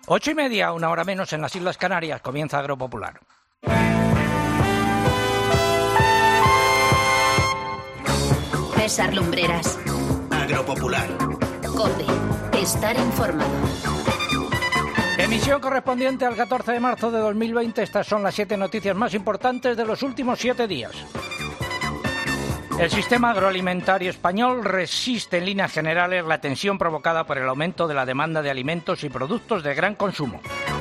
8:30, una hora menos en las Islas Canarias, comienza Agropopular. César Lumbreras. Agropopular. COPE. Estar informado. Emisión correspondiente al 14 de marzo de 2020. Estas son las 7 noticias más importantes de los últimos 7 días. El sistema agroalimentario español resiste en líneas generales la tensión provocada por el aumento de la demanda de alimentos y productos de gran consumo.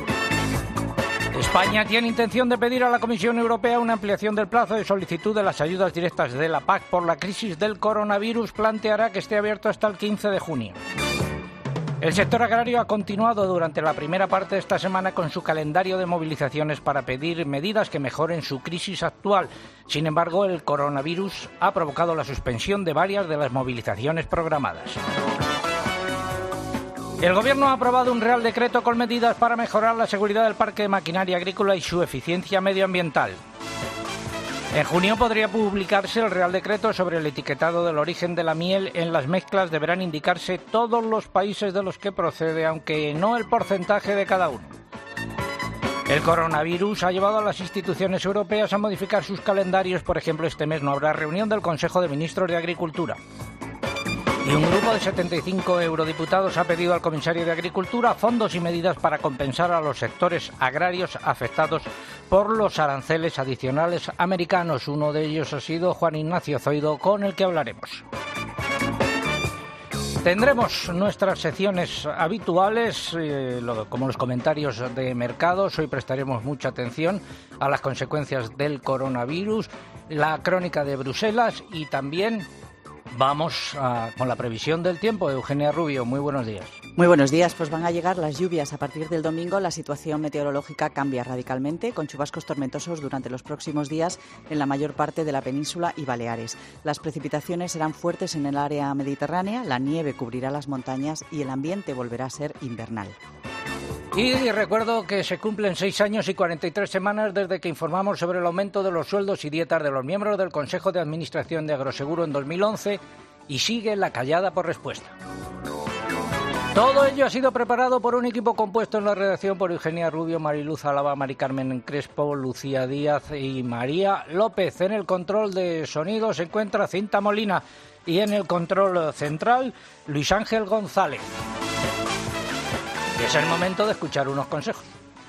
España tiene intención de pedir a la Comisión Europea una ampliación del plazo de solicitud de las ayudas directas de la PAC por la crisis del coronavirus. Planteará que esté abierto hasta el 15 de junio. El sector agrario ha continuado durante la primera parte de esta semana con su calendario de movilizaciones para pedir medidas que mejoren su crisis actual. Sin embargo, el coronavirus ha provocado la suspensión de varias de las movilizaciones programadas. El Gobierno ha aprobado un Real Decreto con medidas para mejorar la seguridad del parque de maquinaria agrícola y su eficiencia medioambiental. En junio podría publicarse el Real Decreto sobre el etiquetado del origen de la miel. En las mezclas deberán indicarse todos los países de los que procede, aunque no el porcentaje de cada uno. El coronavirus ha llevado a las instituciones europeas a modificar sus calendarios. Por ejemplo, este mes no habrá reunión del Consejo de Ministros de Agricultura. Y un grupo de 75 eurodiputados ha pedido al comisario de Agricultura fondos y medidas para compensar a los sectores agrarios afectados por los aranceles adicionales americanos. Uno de ellos ha sido Juan Ignacio Zoido, con el que hablaremos. Tendremos nuestras secciones habituales, como los comentarios de mercados. Hoy prestaremos mucha atención a las consecuencias del coronavirus, la crónica de Bruselas y también vamos con la previsión del tiempo. Eugenia Rubio, muy buenos días. Muy buenos días. Pues van a llegar las lluvias. A partir del domingo la situación meteorológica cambia radicalmente, con chubascos tormentosos durante los próximos días en la mayor parte de la península y Baleares. Las precipitaciones serán fuertes en el área mediterránea, la nieve cubrirá las montañas y el ambiente volverá a ser invernal. Y recuerdo que se cumplen 6 años y 43 semanas desde que informamos sobre el aumento de los sueldos y dietas de los miembros del Consejo de Administración de Agroseguro en 2011 y sigue la callada por respuesta. Todo ello ha sido preparado por un equipo compuesto en la redacción por Eugenia Rubio, Mariluz Álava, Mari Carmen Crespo, Lucía Díaz y María López. En el control de sonido se encuentra Cinta Molina y en el control central Luis Ángel González. Es el momento de escuchar unos consejos.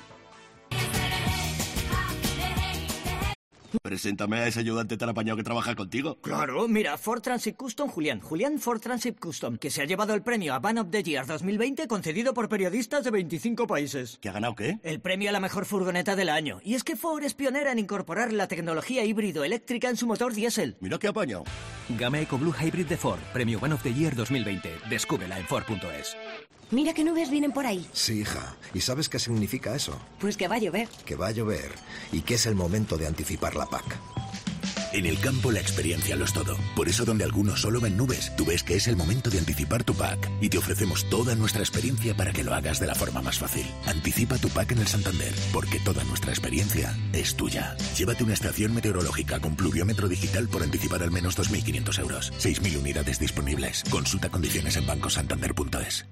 Preséntame a ese ayudante tan apañado que trabaja contigo. Claro, mira, Ford Transit Custom Julián Ford Transit Custom, que se ha llevado el premio a Van of the Year 2020 concedido por periodistas de 25 países. ¿Que ha ganado qué? El premio a la mejor furgoneta del año. Y es que Ford es pionera en incorporar la tecnología híbrido-eléctrica en su motor diésel. Mira qué apañado. Gama EcoBlue Hybrid de Ford, premio One of the Year 2020. Descúbrela en Ford.es. Mira qué nubes vienen por ahí. Sí, hija. ¿Y sabes qué significa eso? Pues que va a llover. Que va a llover y que es el momento de anticipar la PAC. En el campo la experiencia lo es todo. Por eso donde algunos solo ven nubes, tú ves que es el momento de anticipar tu PAC. Y te ofrecemos toda nuestra experiencia para que lo hagas de la forma más fácil. Anticipa tu PAC en el Santander, porque toda nuestra experiencia es tuya. Llévate una estación meteorológica con pluviómetro digital por anticipar al menos 2.500 euros. 6.000 unidades disponibles. Consulta condiciones en bancosantander.es.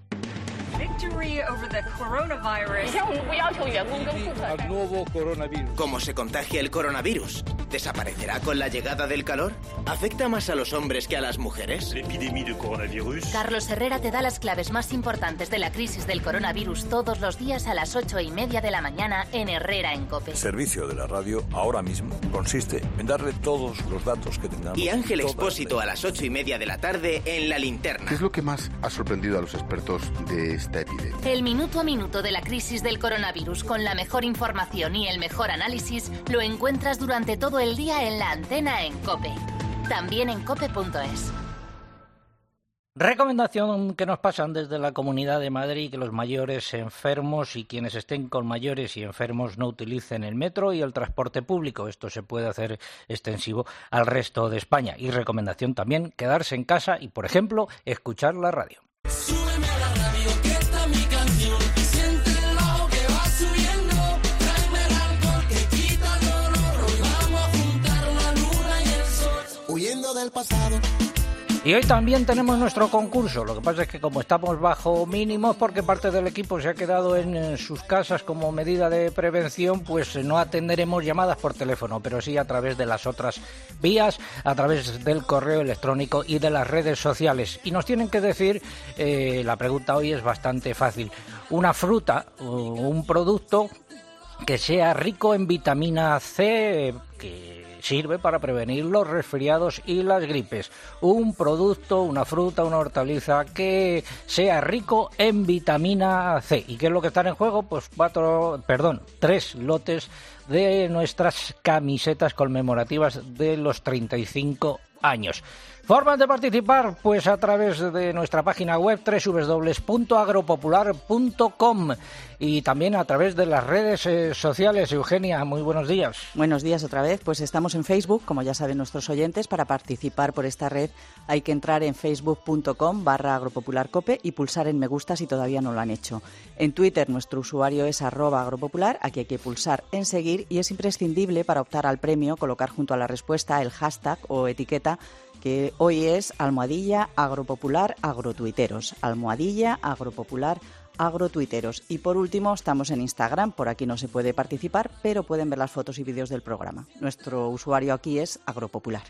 Al nuevo coronavirus. ¿Cómo se contagia el coronavirus? ¿Desaparecerá con la llegada del calor? ¿Afecta más a los hombres que a las mujeres? Carlos Herrera te da las claves más importantes de la crisis del coronavirus todos los días a las 8:30 de la mañana en Herrera en COPE. El servicio de la radio ahora mismo consiste en darle todos los datos que tengamos. Y Ángel Expósito a las 8:30 de la tarde en La Linterna. ¿Qué es lo que más ha sorprendido a los expertos de esta epidemia? El minuto a minuto de la crisis del coronavirus con la mejor información y el mejor análisis lo encuentras durante todo el día en la antena en COPE. También en cope.es. Recomendación que nos pasan desde la Comunidad de Madrid: que los mayores enfermos y quienes estén con mayores y enfermos no utilicen el metro y el transporte público. Esto se puede hacer extensivo al resto de España. Y recomendación también: quedarse en casa y, por ejemplo, escuchar la radio. Súbeme a la radio, que está mi canción. Siente el bajo que va subiendo. Tráeme el alcohol que quita el dolor. Hoy vamos a juntar la luna y el sol. Huyendo del pasado, Y hoy también tenemos nuestro concurso. Lo que pasa es que como estamos bajo mínimos, porque parte del equipo se ha quedado en sus casas como medida de prevención, pues no atenderemos llamadas por teléfono, pero sí a través de las otras vías, a través del correo electrónico y de las redes sociales. Y nos tienen que decir, la pregunta hoy es bastante fácil, una fruta o un producto que sea rico en vitamina C, que sirve para prevenir los resfriados y las gripes. Un producto, una fruta, una hortaliza que sea rico en vitamina C. ¿Y qué es lo que está en juego? Pues 3 lotes de nuestras camisetas conmemorativas de los 35 años. Formas de participar, pues a través de nuestra página web www.agropopular.com y también a través de las redes sociales. Eugenia, muy buenos días. Buenos días otra vez. Pues estamos en Facebook, como ya saben nuestros oyentes. Para participar por esta red hay que entrar en facebook.com/agropopularcope y pulsar en me gusta si todavía no lo han hecho. En Twitter nuestro usuario es @agropopular, aquí hay que pulsar en seguir y es imprescindible para optar al premio colocar junto a la respuesta el hashtag o etiqueta que hoy es @agropopular_agrotuiteros, @agropopular_agrotuiteros. Y por último, estamos en Instagram, por aquí no se puede participar, pero pueden ver las fotos y vídeos del programa. Nuestro usuario aquí es agropopular.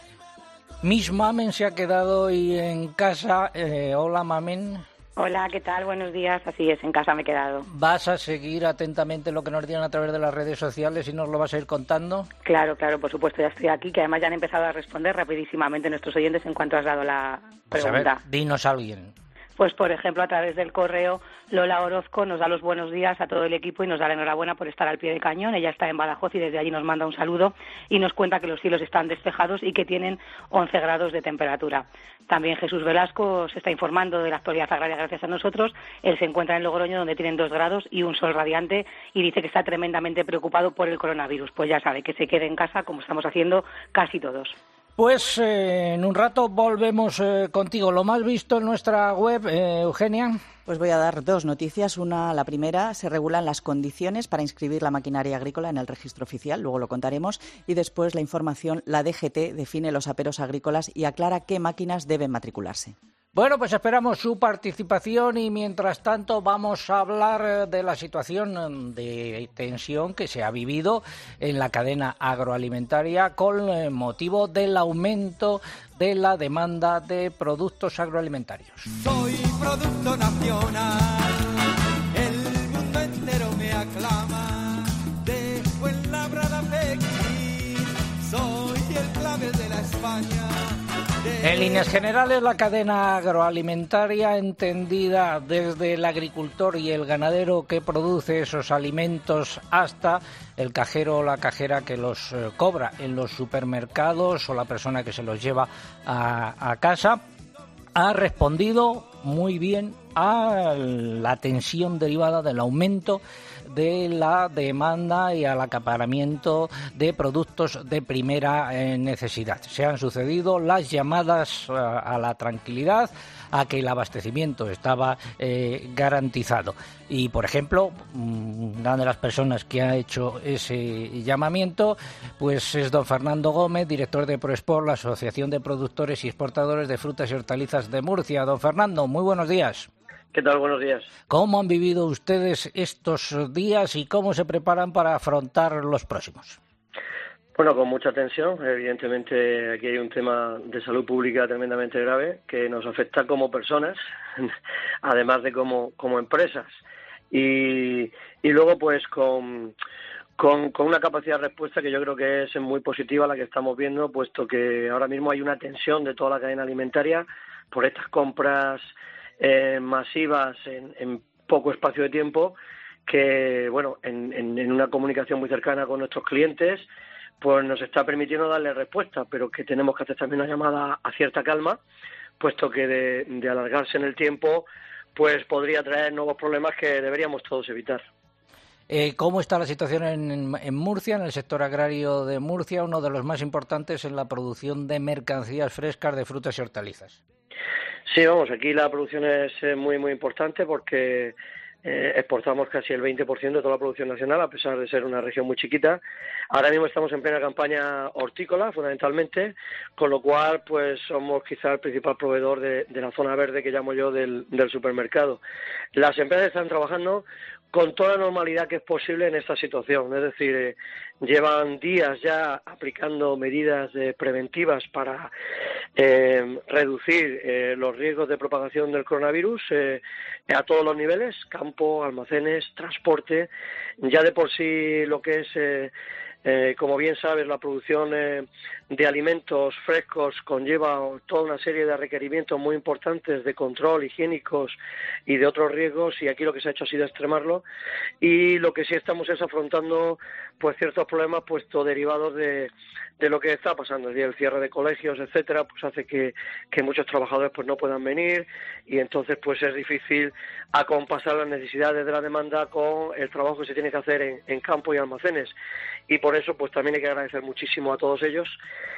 Miss Mamen se ha quedado hoy en casa. Hola, Mamen. Hola, ¿qué tal? Buenos días. Así es, en casa me he quedado. ¿Vas a seguir atentamente lo que nos digan a través de las redes sociales y nos lo vas a ir contando? Claro, por supuesto, ya estoy aquí, que además ya han empezado a responder rapidísimamente nuestros oyentes en cuanto has dado la pregunta. Pues a ver, dinos a alguien. Pues, por ejemplo, a través del correo, Lola Orozco nos da los buenos días a todo el equipo y nos da la enhorabuena por estar al pie del cañón. Ella está en Badajoz y desde allí nos manda un saludo y nos cuenta que los cielos están despejados y que tienen 11 grados de temperatura. También Jesús Velasco se está informando de la actualidad agraria gracias a nosotros. Él se encuentra en Logroño, donde tienen 2 grados y un sol radiante, y dice que está tremendamente preocupado por el coronavirus. Pues ya sabe, que se quede en casa, como estamos haciendo casi todos. Pues en un rato volvemos contigo. Lo más visto en nuestra web, Eugenia. Pues voy a dar 2 noticias. La primera, se regulan las condiciones para inscribir la maquinaria agrícola en el registro oficial, luego lo contaremos. Y después la información, la DGT define los aperos agrícolas y aclara qué máquinas deben matricularse. Bueno, pues esperamos su participación y mientras tanto vamos a hablar de la situación de tensión que se ha vivido en la cadena agroalimentaria con motivo del aumento de la demanda de productos agroalimentarios. Soy producto nacional, el mundo entero me aclama, de Fuenlabrada a Pekín, soy el clavel de la España. En líneas generales, la cadena agroalimentaria, entendida desde el agricultor y el ganadero que produce esos alimentos hasta el cajero o la cajera que los cobra en los supermercados o la persona que se los lleva a casa, ha respondido muy bien a la tensión derivada del aumento de la demanda y al acaparamiento de productos de primera necesidad. Se han sucedido las llamadas a la tranquilidad, a que el abastecimiento estaba garantizado. Y, por ejemplo, una de las personas que ha hecho ese llamamiento pues es don Fernando Gómez, director de Proexport, la Asociación de Productores y Exportadores de Frutas y Hortalizas de Murcia. Don Fernando, muy buenos días. ¿Qué tal? Buenos días. ¿Cómo han vivido ustedes estos días y cómo se preparan para afrontar los próximos? Bueno, con mucha tensión. Evidentemente aquí hay un tema de salud pública tremendamente grave que nos afecta como personas, además de como empresas. Y luego pues con una capacidad de respuesta que yo creo que es muy positiva la que estamos viendo, puesto que ahora mismo hay una tensión de toda la cadena alimentaria por estas compras masivas en poco espacio de tiempo, que bueno, en una comunicación muy cercana con nuestros clientes pues nos está permitiendo darle respuesta, pero que tenemos que hacer también una llamada a cierta calma, puesto que de alargarse en el tiempo pues podría traer nuevos problemas que deberíamos todos evitar. ¿Cómo está la situación en Murcia, en el sector agrario de Murcia, uno de los más importantes en la producción de mercancías frescas de frutas y hortalizas? Sí, vamos, aquí la producción es muy muy importante porque exportamos casi el 20% de toda la producción nacional, a pesar de ser una región muy chiquita. Ahora mismo estamos en plena campaña hortícola, fundamentalmente, con lo cual pues somos quizá el principal proveedor de la zona verde que llamo yo del supermercado. Las empresas están trabajando con toda la normalidad que es posible en esta situación, es decir, llevan días ya aplicando medidas preventivas para reducir los riesgos de propagación del coronavirus a todos los niveles, campo, almacenes, transporte. Ya de por sí lo que es como bien sabes, la producción de alimentos frescos conlleva toda una serie de requerimientos muy importantes de control higiénicos y de otros riesgos, y aquí lo que se ha hecho ha sido extremarlo, y lo que sí estamos es afrontando pues ciertos problemas puesto derivados de lo que está pasando, es decir, el cierre de colegios, etcétera, pues hace que muchos trabajadores pues no puedan venir, y entonces pues es difícil acompasar las necesidades de la demanda con el trabajo que se tiene que hacer en campo y almacenes. Y por eso pues también hay que agradecer muchísimo a todos ellos,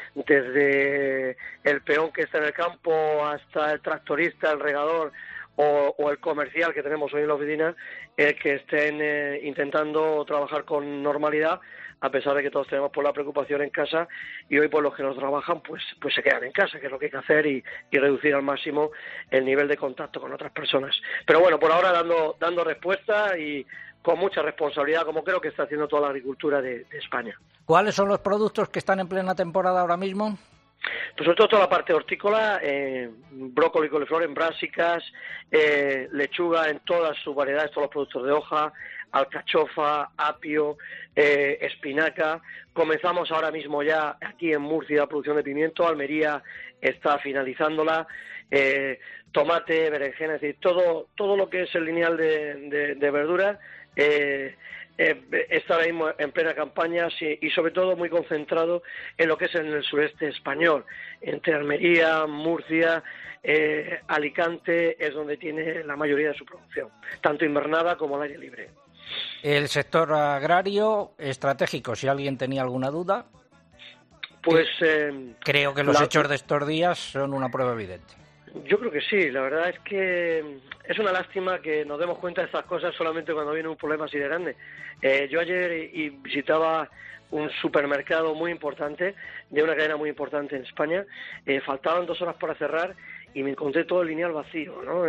desde el peón que está en el campo hasta el tractorista, el regador o el comercial que tenemos hoy en la oficina, que estén intentando trabajar con normalidad, a pesar de que todos tenemos por la preocupación en casa, y hoy pues los que no trabajan pues se quedan en casa, que es lo que hay que hacer, y reducir al máximo el nivel de contacto con otras personas. Pero bueno, por ahora dando respuesta y con mucha responsabilidad, como creo que está haciendo toda la agricultura de España. ¿Cuáles son los productos que están en plena temporada ahora mismo? Pues sobre todo toda la parte hortícola, brócoli, coliflor en brásicas, lechuga en todas sus variedades, todos los productos de hoja, alcachofa, apio, espinaca. Comenzamos ahora mismo ya aquí en Murcia la producción de pimiento, Almería está finalizándola, tomate, berenjena, es decir, todo lo que es el lineal de verduras está ahora mismo en plena campaña, y sobre todo muy concentrado en lo que es en el sureste español, entre Almería, Murcia, Alicante, es donde tiene la mayoría de su producción, tanto invernada como al aire libre. El sector agrario estratégico, si alguien tenía alguna duda, pues creo que los hechos de estos días son una prueba evidente. Yo creo que sí, la verdad es que es una lástima que nos demos cuenta de estas cosas solamente cuando viene un problema así de grande. Yo ayer visitaba un supermercado muy importante, de una cadena muy importante en España, faltaban 2 horas para cerrar y me encontré todo el lineal vacío, ¿no?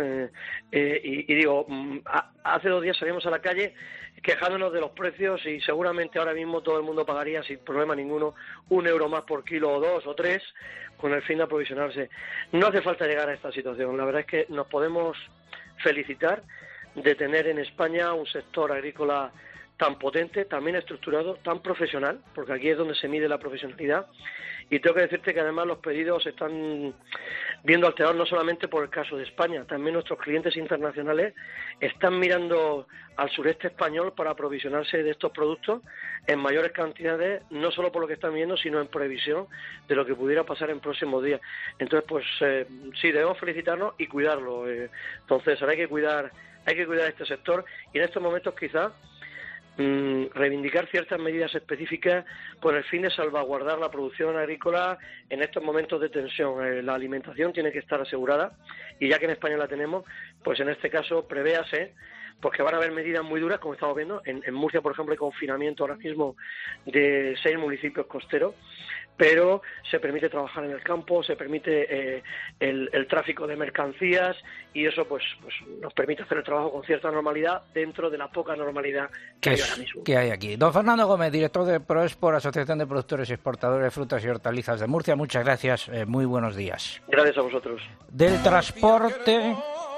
Y digo, hace 2 días salimos a la calle quejándonos de los precios, y seguramente ahora mismo todo el mundo pagaría sin problema ninguno 1 euro más por kilo, o 2 o 3, con el fin de aprovisionarse. No hace falta llegar a esta situación. La verdad es que nos podemos felicitar de tener en España un sector agrícola tan potente, tan bien estructurado, tan profesional, porque aquí es donde se mide la profesionalidad. Y tengo que decirte que además los pedidos se están viendo alterados no solamente por el caso de España, también nuestros clientes internacionales están mirando al sureste español para aprovisionarse de estos productos en mayores cantidades, no solo por lo que están viendo, sino en previsión de lo que pudiera pasar en próximos días. Entonces, pues sí, debemos felicitarnos y cuidarlo. Entonces, ahora hay que cuidar este sector, y en estos momentos quizás reivindicar ciertas medidas específicas con el fin de salvaguardar la producción agrícola en estos momentos de tensión. La alimentación tiene que estar asegurada, y ya que en España la tenemos, pues en este caso prevéase, porque van a haber medidas muy duras, como estamos viendo. En Murcia, por ejemplo, hay confinamiento ahora mismo de 6 municipios costeros, pero se permite trabajar en el campo, se permite el tráfico de mercancías, y eso pues nos permite hacer el trabajo con cierta normalidad dentro de la poca normalidad que hay ahora mismo. Que hay aquí. Don Fernando Gómez, director de Proexport, Asociación de Productores y Exportadores de Frutas y Hortalizas de Murcia, muchas gracias, muy buenos días. Gracias a vosotros. Del transporte...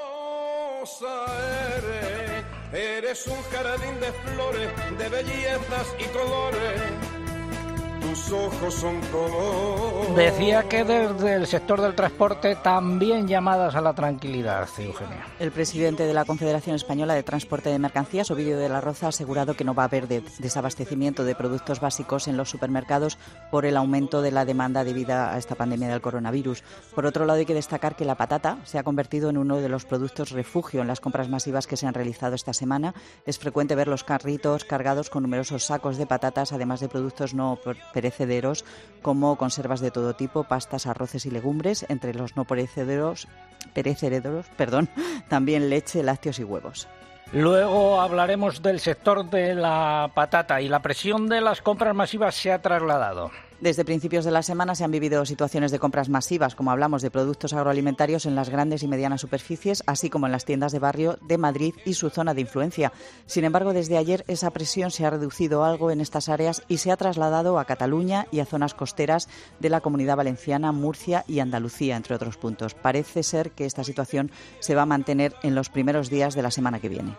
Eres un jardín de flores, de bellezas y colores. Tus ojos son color. Decía que desde el sector del transporte también llamadas a la tranquilidad, Eugenia. El presidente de la Confederación Española de Transporte de Mercancías, Ovidio de la Roza, ha asegurado que no va a haber desabastecimiento de productos básicos en los supermercados por el aumento de la demanda debida a esta pandemia del coronavirus. Por otro lado, hay que destacar que la patata se ha convertido en uno de los productos refugio en las compras masivas que se han realizado esta semana. Es frecuente ver los carritos cargados con numerosos sacos de patatas, además de productos no perecederos como conservas de todo tipo, pastas, arroces y legumbres. Entre los no perecederos, también leche, lácteos y huevos. Luego hablaremos del sector de la patata y la presión de las compras masivas se ha trasladado. Desde principios de la semana se han vivido situaciones de compras masivas, como hablamos de productos agroalimentarios en las grandes y medianas superficies, así como en las tiendas de barrio de Madrid y su zona de influencia. Sin embargo, desde ayer esa presión se ha reducido algo en estas áreas y se ha trasladado a Cataluña y a zonas costeras de la Comunidad Valenciana, Murcia y Andalucía, entre otros puntos. Parece ser que esta situación se va a mantener en los primeros días de la semana que viene.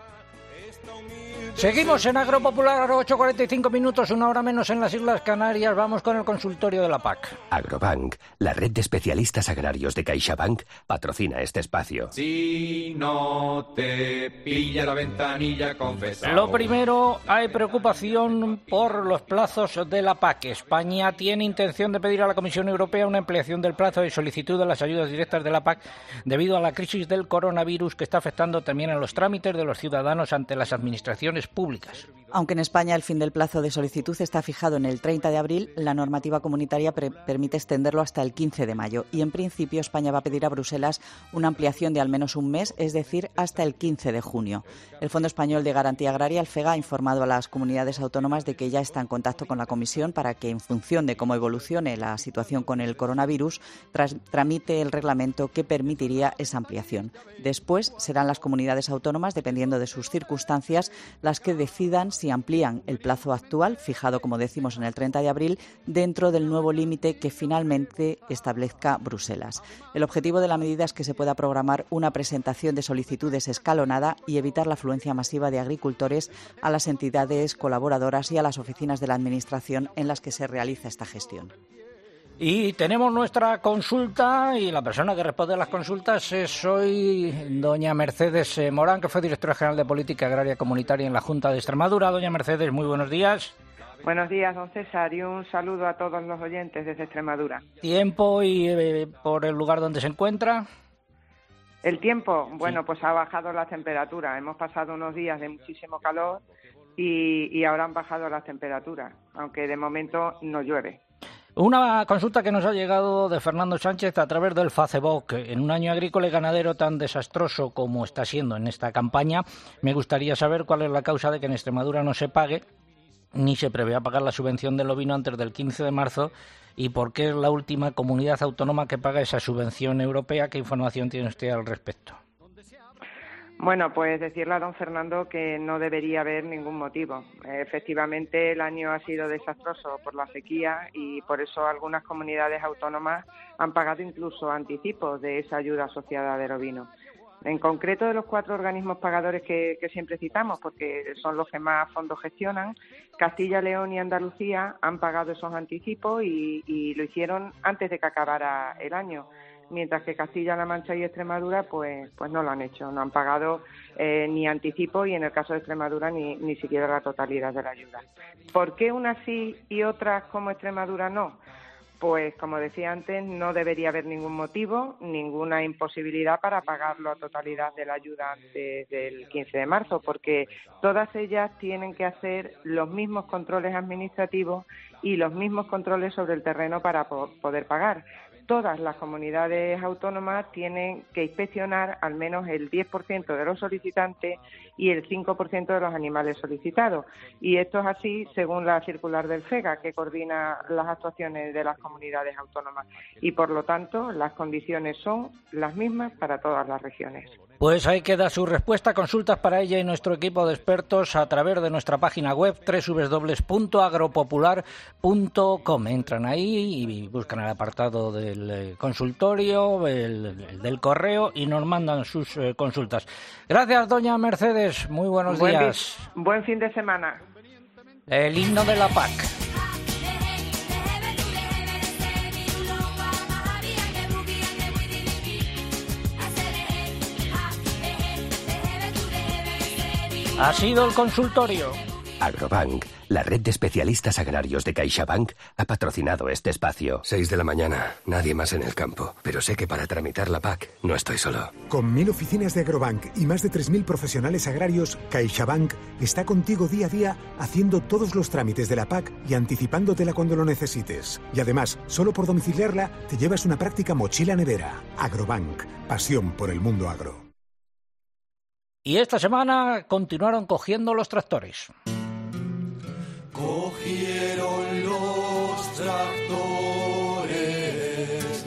Seguimos en Agropopular, 8:45 minutos, una hora menos en las Islas Canarias. Vamos con el consultorio de la PAC. Agrobank, la red de especialistas agrarios de CaixaBank, patrocina este espacio. Si no te pilla la ventanilla confesado. Lo primero, hay preocupación por los plazos de la PAC. España tiene intención de pedir a la Comisión Europea una ampliación del plazo de solicitud de las ayudas directas de la PAC debido a la crisis del coronavirus que está afectando también a los trámites de los ciudadanos ante las administraciones públicas. Aunque en España el fin del plazo de solicitud está fijado en el 30 de abril, la normativa comunitaria permite extenderlo hasta el 15 de mayo y en principio España va a pedir a Bruselas una ampliación de al menos un mes, es decir, hasta el 15 de junio. El Fondo Español de Garantía Agraria, el FEGA, ha informado a las comunidades autónomas de que ya está en contacto con la Comisión para que, en función de cómo evolucione la situación con el coronavirus, tramite el reglamento que permitiría esa ampliación. Después serán las comunidades autónomas, dependiendo de sus circunstancias, las que decidan si amplían el plazo actual, fijado, como decimos, en el 30 de abril, dentro del nuevo límite que finalmente establezca Bruselas. El objetivo de la medida es que se pueda programar una presentación de solicitudes escalonada y evitar la afluencia masiva de agricultores a las entidades colaboradoras y a las oficinas de la Administración en las que se realiza esta gestión. Y tenemos nuestra consulta y la persona que responde a las consultas es hoy doña Mercedes Morán, que fue directora general de Política Agraria Comunitaria en la Junta de Extremadura. Doña Mercedes, muy buenos días. Buenos días, don César, y un saludo a todos los oyentes desde Extremadura. ¿Tiempo y por el lugar donde se encuentra? El tiempo, bueno, pues ha bajado la temperatura. Hemos pasado unos días de muchísimo calor y ahora han bajado las temperaturas, aunque de momento no llueve. Una consulta que nos ha llegado de Fernando Sánchez a través del Facebook. En un año agrícola y ganadero tan desastroso como está siendo en esta campaña, me gustaría saber cuál es la causa de que en Extremadura no se pague ni se prevea pagar la subvención del ovino antes del 15 de marzo y por qué es la última comunidad autónoma que paga esa subvención europea. ¿Qué información tiene usted al respecto? Bueno, pues decirle a don Fernando que no debería haber ningún motivo. Efectivamente, el año ha sido desastroso por la sequía y por eso algunas comunidades autónomas han pagado incluso anticipos de esa ayuda asociada del ovino. En concreto, de los 4 organismos pagadores que siempre citamos, porque son los que más fondos gestionan, Castilla, León y Andalucía han pagado esos anticipos y lo hicieron antes de que acabara el año. Mientras que Castilla-La Mancha y Extremadura pues no lo han hecho, no han pagado ni anticipo y en el caso de Extremadura ni siquiera la totalidad de la ayuda. ¿Por qué unas sí y otras como Extremadura no? Pues como decía antes, no debería haber ningún motivo, ninguna imposibilidad para pagar la totalidad de la ayuda antes del 15 de marzo, porque todas ellas tienen que hacer los mismos controles administrativos y los mismos controles sobre el terreno para poder pagar. Todas las comunidades autónomas tienen que inspeccionar al menos el 10% de los solicitantes y el 5% de los animales solicitados. Y esto es así según la circular del FEGA, que coordina las actuaciones de las comunidades autónomas. Y por lo tanto, las condiciones son las mismas para todas las regiones. Pues ahí queda su respuesta. Consultas para ella y nuestro equipo de expertos a través de nuestra página web www.agropopular.com. Entran ahí y buscan el apartado del consultorio, el del correo y nos mandan sus consultas. Gracias, doña Mercedes. Muy buenos días. Buen fin de semana. El himno de la PAC. Ha sido el consultorio. Agrobank, la red de especialistas agrarios de CaixaBank, ha patrocinado este espacio. 6 de la mañana, nadie más en el campo. Pero sé que para tramitar la PAC no estoy solo. Con 1000 oficinas de Agrobank y más de 3000 profesionales agrarios, CaixaBank está contigo día a día haciendo todos los trámites de la PAC y anticipándotela cuando lo necesites. Y además, solo por domiciliarla, te llevas una práctica mochila nevera. Agrobank, pasión por el mundo agro. Y esta semana continuaron cogiendo los tractores. Cogieron los tractores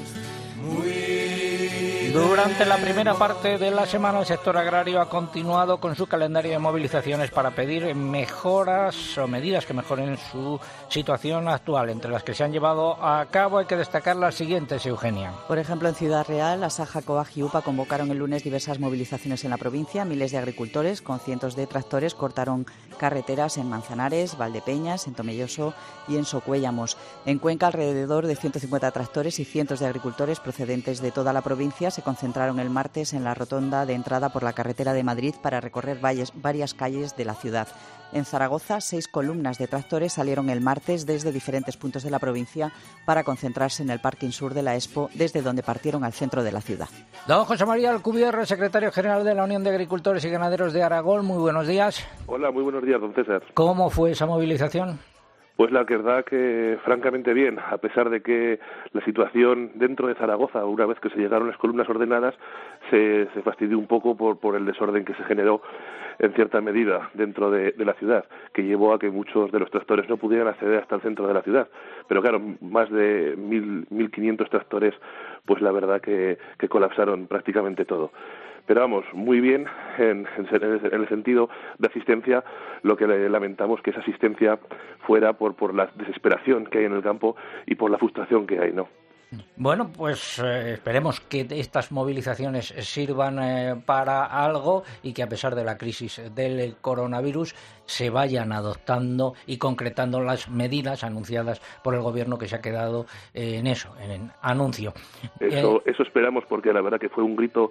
muy Durante la primera parte de la semana, el sector agrario ha continuado con su calendario de movilizaciones para pedir mejoras o medidas que mejoren su situación actual. Entre las que se han llevado a cabo hay que destacar las siguientes, Eugenia. Por ejemplo, en Ciudad Real, Asaja, COAG y UPA convocaron el lunes diversas movilizaciones en la provincia. Miles de agricultores con cientos de tractores cortaron carreteras en Manzanares, Valdepeñas, en Tomelloso y en Socuéllamos. En Cuenca, alrededor de 150 tractores y cientos de agricultores procedentes de toda la provincia se concentraron el martes en la rotonda de entrada por la carretera de Madrid para recorrer varias calles de la ciudad. En Zaragoza, 6 columnas de tractores salieron el martes desde diferentes puntos de la provincia para concentrarse en el parking sur de la Expo, desde donde partieron al centro de la ciudad. Don José María Alcubierre, secretario general de la Unión de Agricultores y Ganaderos de Aragón, muy buenos días. Hola, muy buenos días, don César. ¿Cómo fue esa movilización? Pues la verdad que francamente bien, a pesar de que la situación dentro de Zaragoza, una vez que se llegaron las columnas ordenadas, se fastidió un poco por el desorden que se generó en cierta medida dentro de la ciudad, que llevó a que muchos de los tractores no pudieran acceder hasta el centro de la ciudad. Pero claro, más de 1.500 tractores, pues la verdad que colapsaron prácticamente todo. Pero vamos, muy bien en el sentido de asistencia. Lo que lamentamos que esa asistencia fuera por la desesperación que hay en el campo y por la frustración que hay, ¿no? Bueno, pues esperemos que estas movilizaciones sirvan para algo y que a pesar de la crisis del coronavirus se vayan adoptando y concretando las medidas anunciadas por el Gobierno, que se ha quedado en eso, en anuncio. Eso esperamos, porque la verdad que fue un grito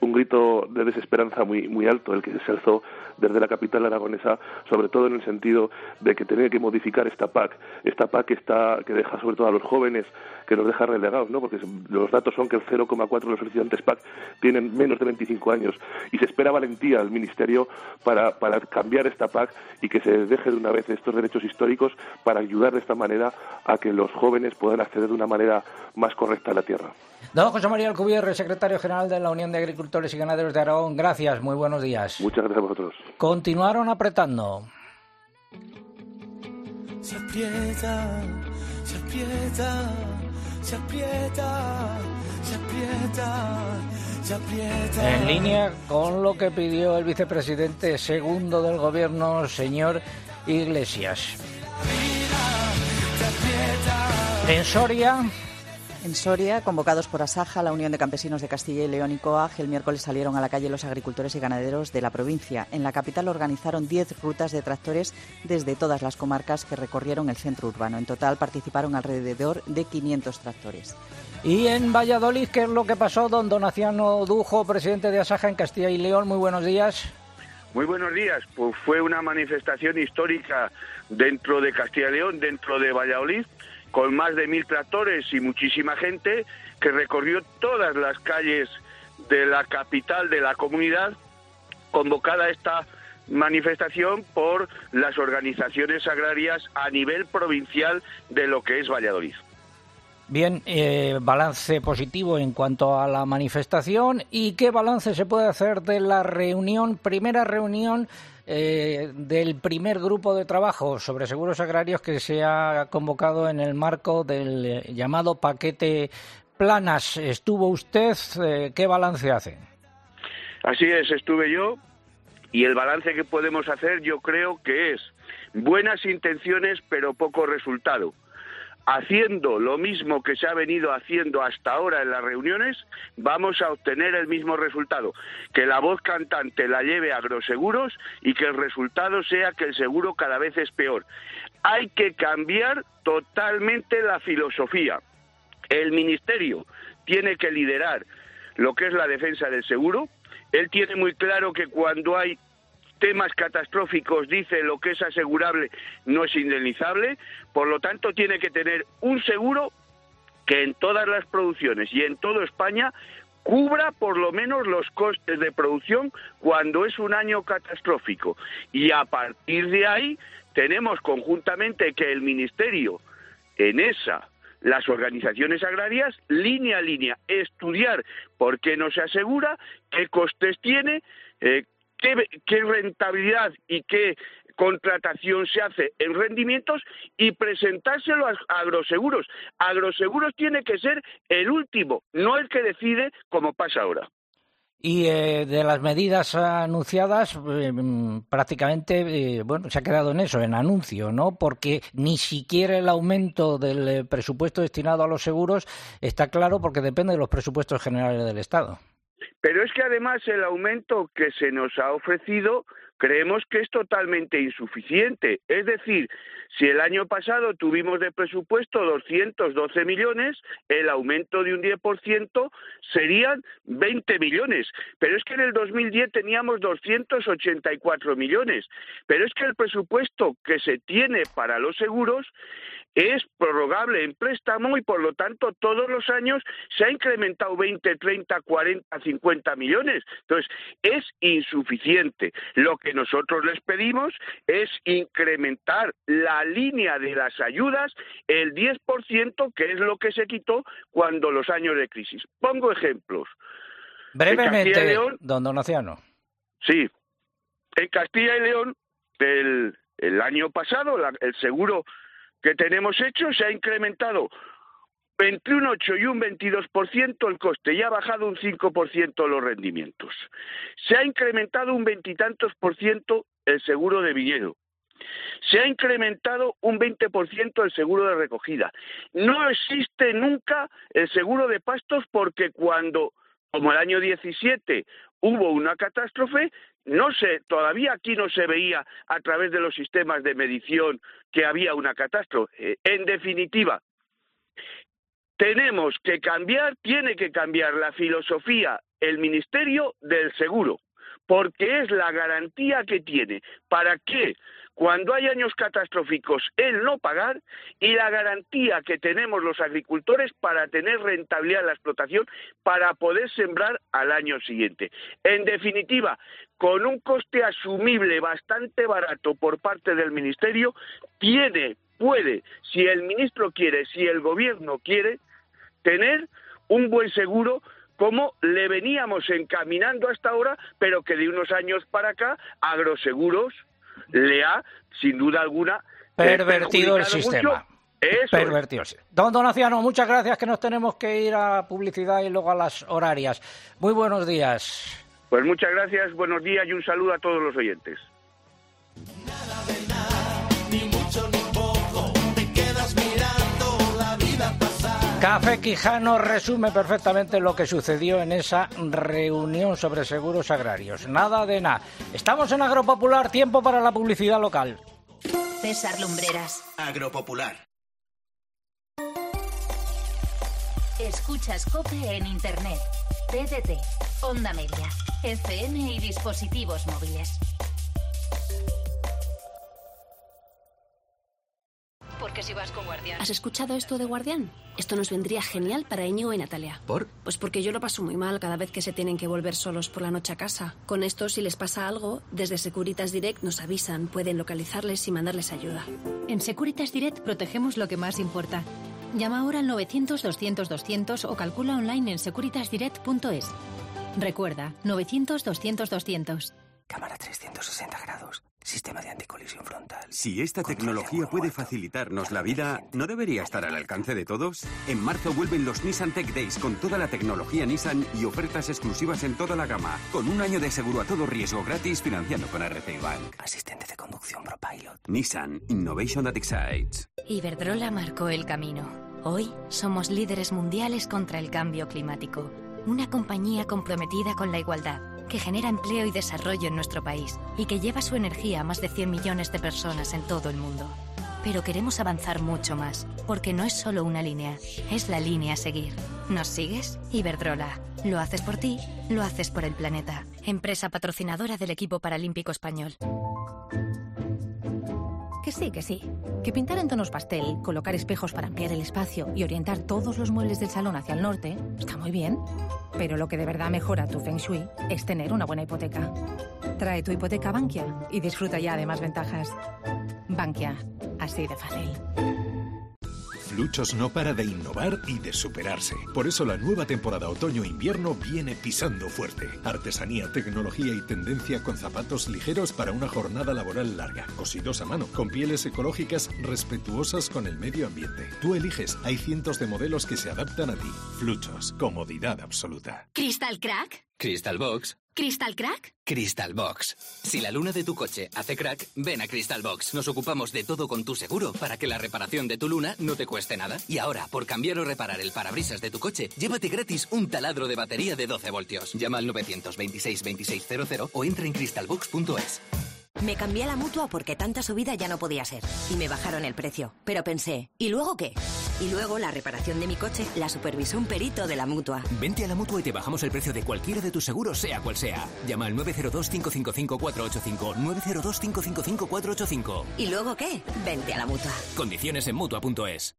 de desesperanza muy alto el que se alzó desde la capital aragonesa, sobre todo en el sentido de que tenía que modificar esta PAC que deja sobre todo a los jóvenes, que los deja relegados, ¿no? Porque los datos son que el 0,4 de los solicitantes PAC tienen menos de 25 años y se espera valentía al Ministerio para cambiar esta PAC y que se deje de una vez estos derechos históricos para ayudar de esta manera a que los jóvenes puedan acceder de una manera más correcta a la tierra. Don José María Alcubierre, secretario general de la Unión de Agricultores y Ganaderos de Aragón, gracias, muy buenos días. Muchas gracias a vosotros. Continuaron apretando. Se aprieta, se aprieta, se aprieta, se aprieta, se aprieta. En línea con lo que pidió el vicepresidente segundo del Gobierno, señor Iglesias. En Soria, convocados por Asaja, la Unión de Campesinos de Castilla y León y COAG, el miércoles salieron a la calle los agricultores y ganaderos de la provincia. En la capital organizaron 10 rutas de tractores desde todas las comarcas que recorrieron el centro urbano. En total participaron alrededor de 500 tractores. Y en Valladolid, ¿qué es lo que pasó? Don Donaciano Dujo, presidente de Asaja en Castilla y León, muy buenos días. Muy buenos días. Pues fue una manifestación histórica dentro de Castilla y León, dentro de Valladolid, con más de 1.000 tractores y muchísima gente que recorrió todas las calles de la capital de la comunidad, convocada a esta manifestación por las organizaciones agrarias a nivel provincial de lo que es Valladolid. Bien, balance positivo en cuanto a la manifestación. ¿Y qué balance se puede hacer de la primera reunión del primer grupo de trabajo sobre seguros agrarios que se ha convocado en el marco del llamado paquete Planas? ¿Estuvo usted? ¿Qué balance hace? Así es, estuve yo, y el balance que podemos hacer yo creo que es buenas intenciones pero poco resultado. Haciendo lo mismo que se ha venido haciendo hasta ahora en las reuniones, vamos a obtener el mismo resultado, que la voz cantante la lleve Agroseguros y que el resultado sea que el seguro cada vez es peor. Hay que cambiar totalmente la filosofía. El Ministerio tiene que liderar lo que es la defensa del seguro. Él tiene muy claro que cuando hay temas catastróficos, dice, lo que es asegurable no es indemnizable, por lo tanto tiene que tener un seguro que en todas las producciones y en toda España cubra por lo menos los costes de producción cuando es un año catastrófico. Y a partir de ahí tenemos conjuntamente que el Ministerio, en las organizaciones agrarias, línea a línea, estudiar por qué no se asegura, qué costes tiene, qué rentabilidad y qué contratación se hace en rendimientos y presentárselo a Agroseguros. Agroseguros tiene que ser el último, no el que decide, como pasa ahora. Y de las medidas anunciadas, prácticamente, se ha quedado en eso, en anuncio, ¿no? Porque ni siquiera el aumento del presupuesto destinado a los seguros está claro, porque depende de los presupuestos generales del Estado. Pero es que además el aumento que se nos ha ofrecido creemos que es totalmente insuficiente. Es decir, si el año pasado tuvimos de presupuesto 212 millones, el aumento de un 10% serían 20 millones. Pero es que en el 2010 teníamos 284 millones. Pero es que el presupuesto que se tiene para los seguros es prorrogable en préstamo y, por lo tanto, todos los años se ha incrementado 20, 30, 40, 50 millones. Entonces, es insuficiente. Lo que nosotros les pedimos es incrementar la línea de las ayudas el 10%, que es lo que se quitó cuando los años de crisis. Pongo ejemplos. Brevemente, don Donaciano. Sí. En Castilla y León, el año pasado, el seguro que tenemos hecho se ha incrementado entre un 8 y un 22% el coste y ha bajado un 5% los rendimientos. Se ha incrementado un 20 y tantos % el seguro de viñedo. Se ha incrementado un 20% el seguro de recogida. No existe nunca el seguro de pastos porque cuando, como el año 17, hubo una catástrofe, todavía aquí no se veía a través de los sistemas de medición que había una catástrofe. En definitiva, tiene que cambiar la filosofía, el Ministerio del Seguro, porque es la garantía que tiene para que cuando hay años catastróficos el no pagar y la garantía que tenemos los agricultores para tener rentabilidad en la explotación para poder sembrar al año siguiente. En definitiva, con un coste asumible bastante barato por parte del Ministerio, puede, si el ministro quiere, si el gobierno quiere, tener un buen seguro como le veníamos encaminando hasta ahora, pero que de unos años para acá Agroseguros le ha, sin duda alguna, pervertido el sistema. Pervertido. Don Donaciano, muchas gracias, que nos tenemos que ir a publicidad y luego a las horarias. Muy buenos días. Pues muchas gracias, buenos días y un saludo a todos los oyentes. Nada de nada, ni mucho ni poco, te quedas mirando la vida pasar. Café Quijano resume perfectamente lo que sucedió en esa reunión sobre seguros agrarios. Nada de nada. Estamos en Agropopular, tiempo para la publicidad local. César Lumbreras. Agropopular. Escuchas COPE en Internet, TDT, Onda Media, FM y dispositivos móviles. Porque si vas con Guardián. ¿Has escuchado esto de Guardián? Esto nos vendría genial para Íñigo y Natalia. ¿Por? Pues porque yo lo paso muy mal cada vez que se tienen que volver solos por la noche a casa. Con esto, si les pasa algo, desde Securitas Direct nos avisan, pueden localizarles y mandarles ayuda. En Securitas Direct protegemos lo que más importa. Llama ahora al 900-200-200 o calcula online en securitasdirect.es. Recuerda, 900-200-200. Cámara 360 grados. Sistema de anticolisión frontal. Si esta tecnología puede facilitarnos la vida, ¿no debería estar al alcance de todos? En marzo vuelven los Nissan Tech Days con toda la tecnología Nissan y ofertas exclusivas en toda la gama. Con un año de seguro a todo riesgo gratis financiando con RCI Bank. Asistente de conducción ProPilot. Nissan Innovation that excites. Iberdrola marcó el camino. Hoy somos líderes mundiales contra el cambio climático. Una compañía comprometida con la igualdad, que genera empleo y desarrollo en nuestro país y que lleva su energía a más de 100 millones de personas en todo el mundo. Pero queremos avanzar mucho más, porque no es solo una línea, es la línea a seguir. ¿Nos sigues? Iberdrola. Lo haces por ti, lo haces por el planeta. Empresa patrocinadora del equipo paralímpico español. Que sí. Que pintar en tonos pastel, colocar espejos para ampliar el espacio y orientar todos los muebles del salón hacia el norte está muy bien. Pero lo que de verdad mejora tu Feng Shui es tener una buena hipoteca. Trae tu hipoteca a Bankia y disfruta ya de más ventajas. Bankia, así de fácil. Fluchos no para de innovar y de superarse. Por eso la nueva temporada otoño-invierno viene pisando fuerte. Artesanía, tecnología y tendencia con zapatos ligeros para una jornada laboral larga, cosidos a mano, con pieles ecológicas respetuosas con el medio ambiente. Tú eliges, hay cientos de modelos que se adaptan a ti. Fluchos, comodidad absoluta. ¿Crystal Crack? Crystal Box. ¿Crystal Crack? Crystal Box. Si la luna de tu coche hace crack, ven a Crystal Box. Nos ocupamos de todo con tu seguro para que la reparación de tu luna no te cueste nada. Y ahora, por cambiar o reparar el parabrisas de tu coche, llévate gratis un taladro de batería de 12 voltios. Llama al 926 2600 o entra en crystalbox.es. Me cambié a la Mutua porque tanta subida ya no podía ser. Y me bajaron el precio. Pero pensé, ¿y luego qué? Y luego la reparación de mi coche la supervisó un perito de la Mutua. Vente a la Mutua y te bajamos el precio de cualquiera de tus seguros, sea cual sea. Llama al 902-555-485. 902-555-485. ¿Y luego qué? Vente a la Mutua. Condiciones en Mutua.es.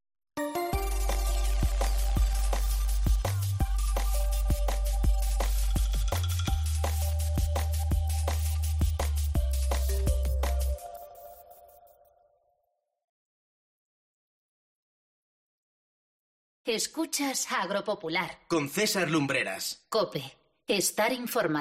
Escuchas Agropopular. Con César Lumbreras. COPE. Estar informado.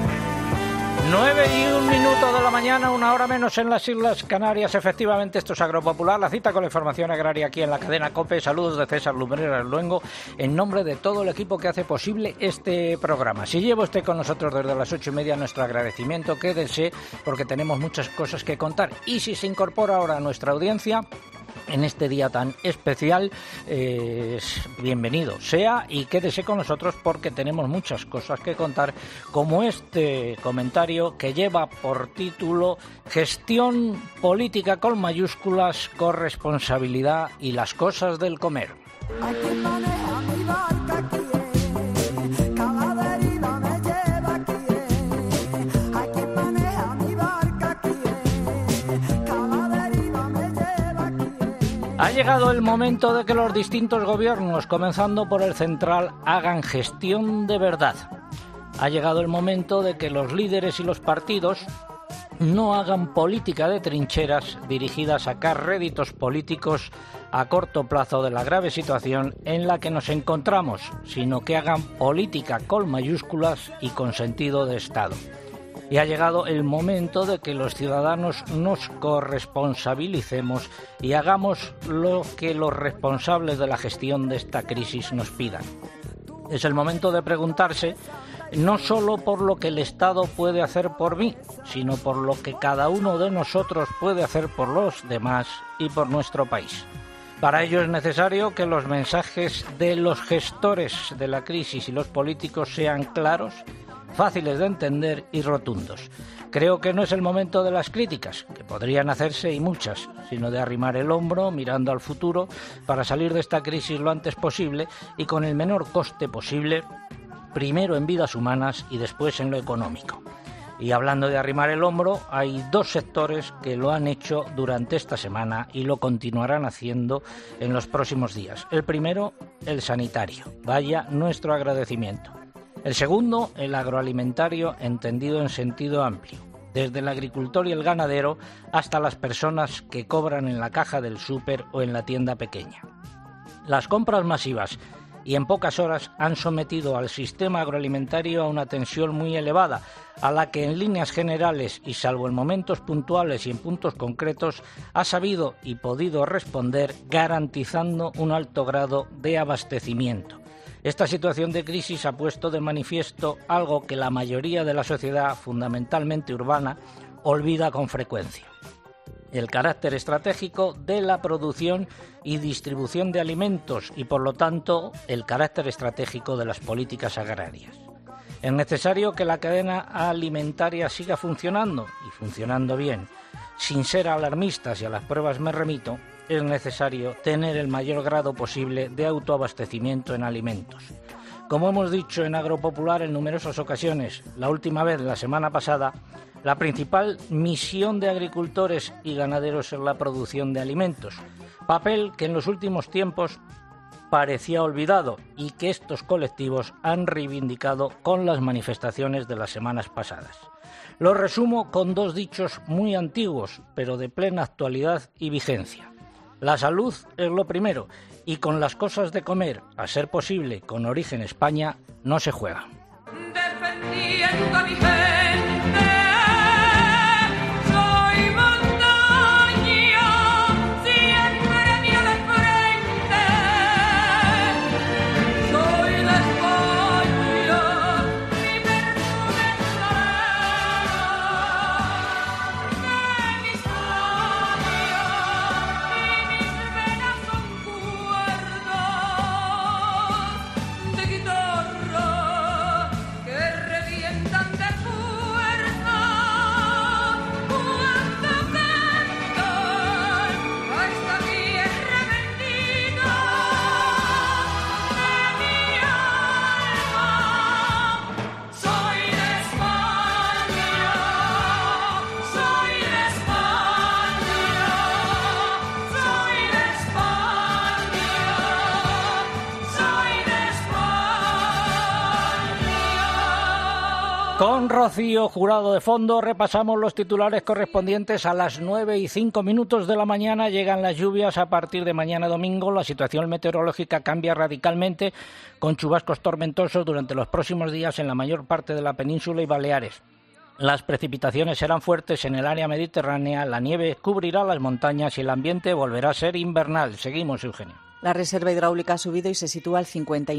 9:01 de la mañana, 1 hora menos en las Islas Canarias. Efectivamente, esto es Agropopular, la cita con la información agraria aquí en la cadena COPE. Saludos de César Lumbreras Luengo, en nombre de todo el equipo que hace posible este programa. Si lleva usted con nosotros desde las 8:30, nuestro agradecimiento, quédese porque tenemos muchas cosas que contar. Y si se incorpora ahora a nuestra audiencia en este día tan especial, bienvenido sea y quédese con nosotros porque tenemos muchas cosas que contar, como este comentario que lleva por título Gestión política con mayúsculas, corresponsabilidad y las cosas del comer. Ha llegado el momento de que los distintos gobiernos, comenzando por el central, hagan gestión de verdad. Ha llegado el momento de que los líderes y los partidos no hagan política de trincheras dirigida a sacar réditos políticos a corto plazo de la grave situación en la que nos encontramos, sino que hagan política con mayúsculas y con sentido de Estado. Y ha llegado el momento de que los ciudadanos nos corresponsabilicemos y hagamos lo que los responsables de la gestión de esta crisis nos pidan. Es el momento de preguntarse no solo por lo que el Estado puede hacer por mí, sino por lo que cada uno de nosotros puede hacer por los demás y por nuestro país. Para ello es necesario que los mensajes de los gestores de la crisis y los políticos sean claros, fáciles de entender y rotundos. Creo que no es el momento de las críticas, que podrían hacerse y muchas, sino de arrimar el hombro mirando al futuro para salir de esta crisis lo antes posible y con el menor coste posible, primero en vidas humanas y después en lo económico. Y hablando de arrimar el hombro, hay dos sectores que lo han hecho durante esta semana y lo continuarán haciendo en los próximos días. El primero, el sanitario. Vaya nuestro agradecimiento. El segundo, el agroalimentario, entendido en sentido amplio, desde el agricultor y el ganadero hasta las personas que cobran en la caja del súper o en la tienda pequeña. Las compras masivas y en pocas horas han sometido al sistema agroalimentario a una tensión muy elevada, a la que en líneas generales y salvo en momentos puntuales y en puntos concretos ha sabido y podido responder garantizando un alto grado de abastecimiento. Esta situación de crisis ha puesto de manifiesto algo que la mayoría de la sociedad, fundamentalmente urbana, olvida con frecuencia: el carácter estratégico de la producción y distribución de alimentos y, por lo tanto, el carácter estratégico de las políticas agrarias. Es necesario que la cadena alimentaria siga funcionando, y funcionando bien. Sin ser alarmistas, y a las pruebas me remito, es necesario tener el mayor grado posible de autoabastecimiento en alimentos. Como hemos dicho en Agropopular en numerosas ocasiones, la última vez, la semana pasada, la principal misión de agricultores y ganaderos es la producción de alimentos, papel que en los últimos tiempos parecía olvidado y que estos colectivos han reivindicado con las manifestaciones de las semanas pasadas. Lo resumo con dos dichos muy antiguos, pero de plena actualidad y vigencia. La salud es lo primero y con las cosas de comer, a ser posible con origen España, no se juega. Defendiendo a mi gente, soy montaña, siempre miro de frente, soy de España, mi perfume de mi historia, y mis venas son cuerdas de guitarra que revientan de fuerza cuando cantan a esta tierra bendita de mi alma. Soy de España, soy de España, soy de España, soy de España. Con Rocío Jurado de fondo repasamos los titulares correspondientes a las 9:05 de la mañana. Llegan las lluvias a partir de mañana domingo. La situación meteorológica cambia radicalmente con chubascos tormentosos durante los próximos días en la mayor parte de la península y Baleares. Las precipitaciones serán fuertes en el área mediterránea, la nieve cubrirá las montañas y el ambiente volverá a ser invernal. Seguimos, Eugenio. La reserva hidráulica ha subido y se sitúa al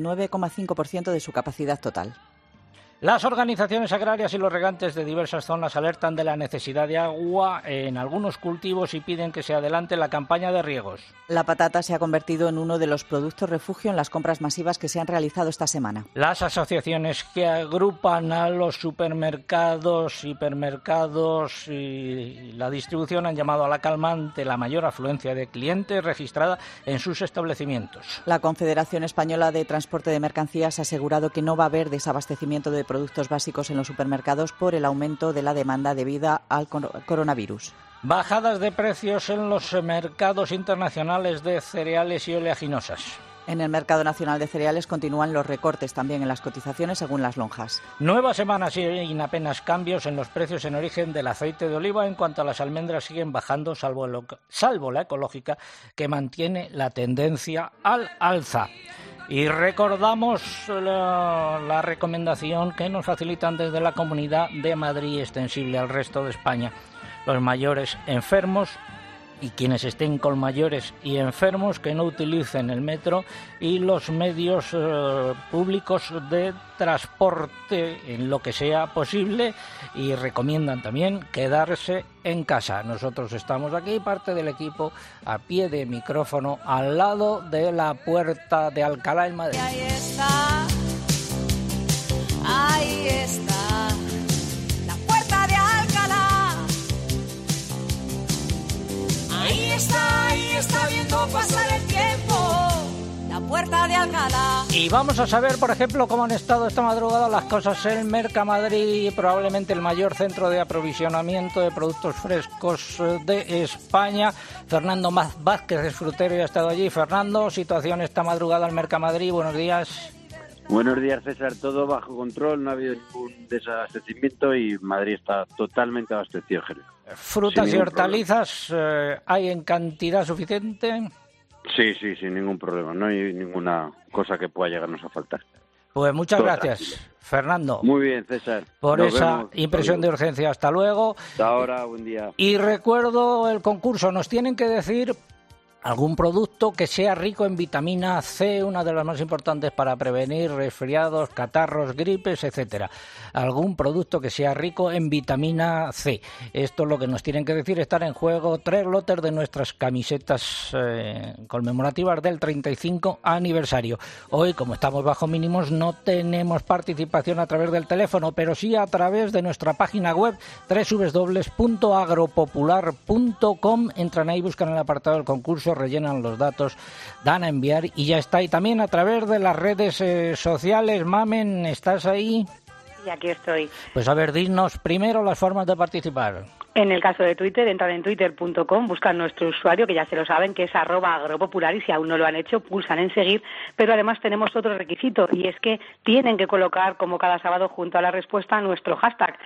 59,5% de su capacidad total. Las organizaciones agrarias y los regantes de diversas zonas alertan de la necesidad de agua en algunos cultivos y piden que se adelante la campaña de riegos. La patata se ha convertido en uno de los productos refugio en las compras masivas que se han realizado esta semana. Las asociaciones que agrupan a los supermercados, hipermercados y la distribución han llamado a la calma ante la mayor afluencia de clientes registrada en sus establecimientos. La Confederación Española de Transporte de Mercancías ha asegurado que no va a haber desabastecimiento de productos básicos en los supermercados por el aumento de la demanda debida al coronavirus. Bajadas de precios en los mercados internacionales de cereales y oleaginosas. En el mercado nacional de cereales continúan los recortes también en las cotizaciones según las lonjas. Nueva semana sin apenas cambios en los precios en origen del aceite de oliva. En cuanto a las almendras siguen bajando, salvo la ecológica, que mantiene la tendencia al alza. Y recordamos la recomendación que nos facilitan desde la Comunidad de Madrid, extensible al resto de España. Los mayores enfermos y quienes estén con mayores y enfermos que no utilicen el metro y los medios públicos de transporte en lo que sea posible, y recomiendan también quedarse en casa. Nosotros estamos aquí, parte del equipo, a pie de micrófono al lado de la Puerta de Alcalá en Madrid. Ahí está, la Puerta de Alcalá. Ahí está viendo pasar el tiempo, la Puerta de Alcalá. Y vamos a saber, por ejemplo, cómo han estado esta madrugada las cosas en Mercamadrid, probablemente el mayor centro de aprovisionamiento de productos frescos de España. Fernando Vázquez es frutero y ha estado allí. Fernando, situación esta madrugada en Mercamadrid, buenos días. Buenos días, César. Todo bajo control, no ha habido ningún desabastecimiento y Madrid está totalmente abastecido, Jerez. ¿Frutas y hortalizas hay en cantidad suficiente? Sí, sin ningún problema. No hay ninguna cosa que pueda llegarnos a faltar. Pues muchas gracias, Fernando. Muy bien, César. Por Nos esa vemos. impresión de urgencia. Hasta luego. Hasta ahora, buen día. Y recuerdo el concurso. Nos tienen que decir algún producto que sea rico en vitamina C, una de las más importantes para prevenir resfriados, catarros, gripes, etcétera. Algún producto que sea rico en vitamina C. Esto es lo que nos tienen que decir. Estar en juego 3 lotes de nuestras camisetas conmemorativas del 35 aniversario. Hoy, como estamos bajo mínimos, no tenemos participación a través del teléfono, pero sí a través de nuestra página web www.agropopular.com. Entran ahí, buscan el apartado del concurso, rellenan los datos, dan a enviar y ya está. Y también a través de las redes sociales. Mamen, ¿estás ahí? Y aquí estoy. Pues a ver, dinos primero las formas de participar. En el caso de Twitter, entran en twitter.com, buscan nuestro usuario, que ya se lo saben, que es @agropopular, y si aún no lo han hecho, pulsan en seguir. Pero además tenemos otro requisito, y es que tienen que colocar, como cada sábado, junto a la respuesta, nuestro hashtag,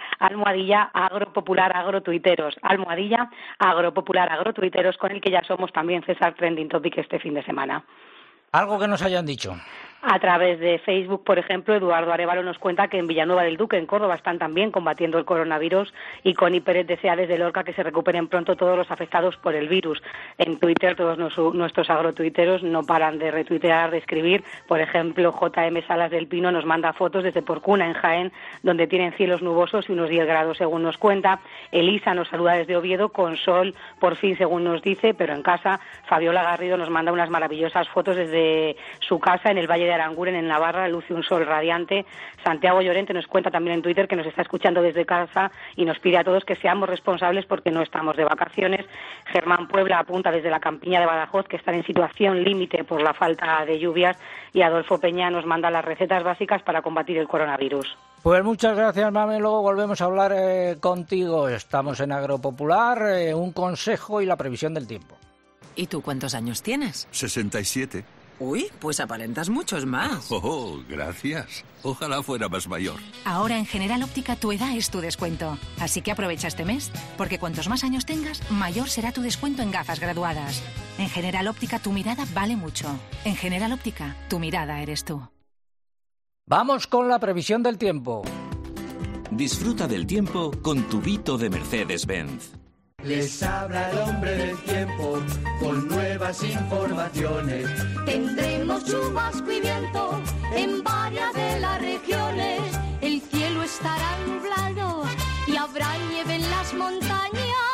@agropopularagrotuiteros, @agropopularagrotuiteros, con el que ya somos también César Trending Topic este fin de semana. Algo que nos hayan dicho. A través de Facebook, por ejemplo, Eduardo Arévalo nos cuenta que en Villanueva del Duque, en Córdoba, están también combatiendo el coronavirus, y Connie Pérez desea desde Lorca que se recuperen pronto todos los afectados por el virus. En Twitter, todos nuestros agrotuiteros no paran de retuitear, de escribir. Por ejemplo, JM Salas del Pino nos manda fotos desde Porcuna, en Jaén, donde tienen cielos nubosos y unos 10 grados, según nos cuenta. Elisa nos saluda desde Oviedo, con sol, por fin, según nos dice, pero en casa. Fabiola Garrido nos manda unas maravillosas fotos desde su casa en el Valle de Aranguren, en Navarra, luce un sol radiante. Santiago Llorente nos cuenta también en Twitter que nos está escuchando desde casa y nos pide a todos que seamos responsables porque no estamos de vacaciones. Germán Puebla apunta desde la campiña de Badajoz que están en situación límite por la falta de lluvias, y Adolfo Peña nos manda las recetas básicas para combatir el coronavirus. Pues muchas gracias, Mame. Luego volvemos a hablar contigo. Estamos en Agropopular, un consejo y la previsión del tiempo. ¿Y tú cuántos años tienes? 67. Uy, pues aparentas muchos más. Oh, gracias. Ojalá fuera más mayor. Ahora en General Óptica tu edad es tu descuento. Así que aprovecha este mes, porque cuantos más años tengas, mayor será tu descuento en gafas graduadas. En General Óptica tu mirada vale mucho. En General Óptica, tu mirada eres tú. Vamos con la previsión del tiempo. Disfruta del tiempo con tu Vito de Mercedes-Benz. Les habla el hombre del tiempo con nuevas informaciones. Tendremos chubasco y viento en varias de las regiones. El cielo estará nublado y habrá nieve en las montañas.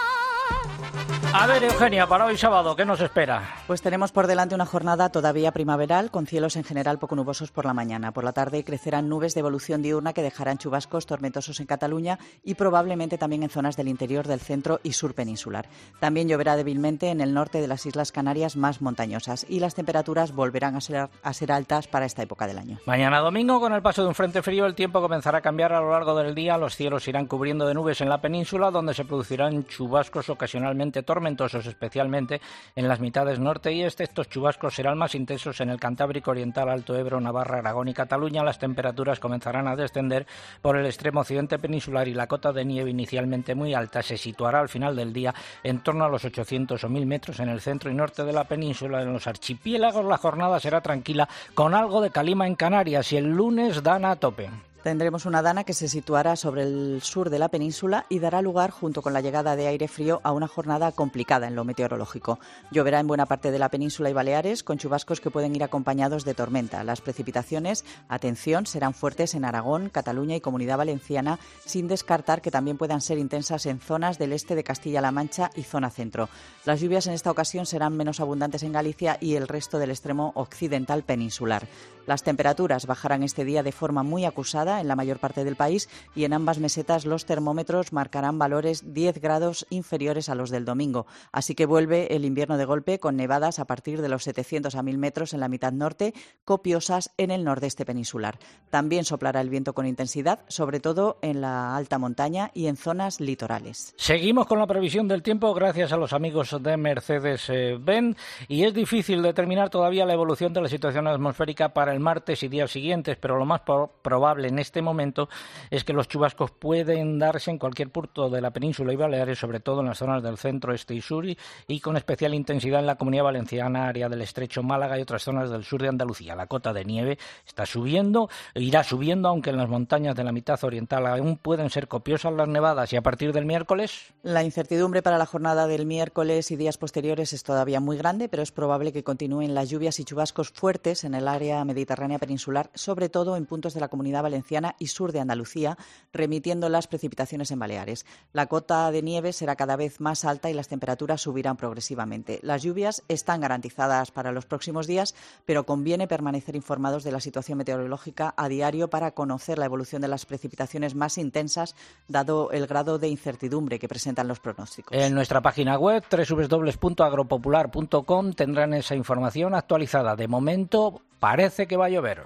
A ver, Eugenia, para hoy sábado, ¿qué nos espera? Pues tenemos por delante una jornada todavía primaveral, con cielos en general poco nubosos por la mañana. Por la tarde crecerán nubes de evolución diurna que dejarán chubascos tormentosos en Cataluña y probablemente también en zonas del interior del centro y sur peninsular. También lloverá débilmente en el norte de las Islas Canarias más montañosas, y las temperaturas volverán a ser altas para esta época del año. Mañana domingo, con el paso de un frente frío, el tiempo comenzará a cambiar a lo largo del día. Los cielos se irán cubriendo de nubes en la península, donde se producirán chubascos ocasionalmente tormentosos, especialmente en las mitades norte y este. Estos chubascos serán más intensos en el Cantábrico Oriental, Alto Ebro, Navarra, Aragón y Cataluña. Las temperaturas comenzarán a descender por el extremo occidente peninsular, y la cota de nieve, inicialmente muy alta, se situará al final del día en torno a los 800 o 1000 metros en el centro y norte de la península. En los archipiélagos la jornada será tranquila, con algo de calima en Canarias, y el lunes dana a tope. Tendremos una dana que se situará sobre el sur de la península y dará lugar, junto con la llegada de aire frío, a una jornada complicada en lo meteorológico. Lloverá en buena parte de la península y Baleares, con chubascos que pueden ir acompañados de tormenta. Las precipitaciones, atención, serán fuertes en Aragón, Cataluña y Comunidad Valenciana, sin descartar que también puedan ser intensas en zonas del este de Castilla-La Mancha y zona centro. Las lluvias en esta ocasión serán menos abundantes en Galicia y el resto del extremo occidental peninsular. Las temperaturas bajarán este día de forma muy acusada en la mayor parte del país, y en ambas mesetas los termómetros marcarán valores 10 grados inferiores a los del domingo. Así que vuelve el invierno de golpe, con nevadas a partir de los 700 a 1000 metros en la mitad norte, copiosas en el nordeste peninsular. También soplará el viento con intensidad, sobre todo en la alta montaña y en zonas litorales. Seguimos con la previsión del tiempo gracias a los amigos de Mercedes-Benz, y es difícil determinar todavía la evolución de la situación atmosférica para el martes y días siguientes, pero lo más probable en este momento es que los chubascos pueden darse en cualquier punto de la península y Baleares, sobre todo en las zonas del centro, este y sur, y con especial intensidad en la Comunidad Valenciana, área del Estrecho, Málaga y otras zonas del sur de Andalucía. La cota de nieve está subiendo, irá subiendo, aunque en las montañas de la mitad oriental aún pueden ser copiosas las nevadas. Y a partir del miércoles, la incertidumbre para la jornada del miércoles y días posteriores es todavía muy grande, pero es probable que continúen las lluvias y chubascos fuertes en el área mediterránea peninsular, sobre todo en puntos de la Comunidad Valenciana y sur de Andalucía, remitiendo las precipitaciones en Baleares. La cota de nieve será cada vez más alta y las temperaturas subirán progresivamente. Las lluvias están garantizadas para los próximos días, pero conviene permanecer informados de la situación meteorológica a diario para conocer la evolución de las precipitaciones más intensas, dado el grado de incertidumbre que presentan los pronósticos. En nuestra página web, www.agropopular.com, tendrán esa información actualizada. De momento, parece que va a llover.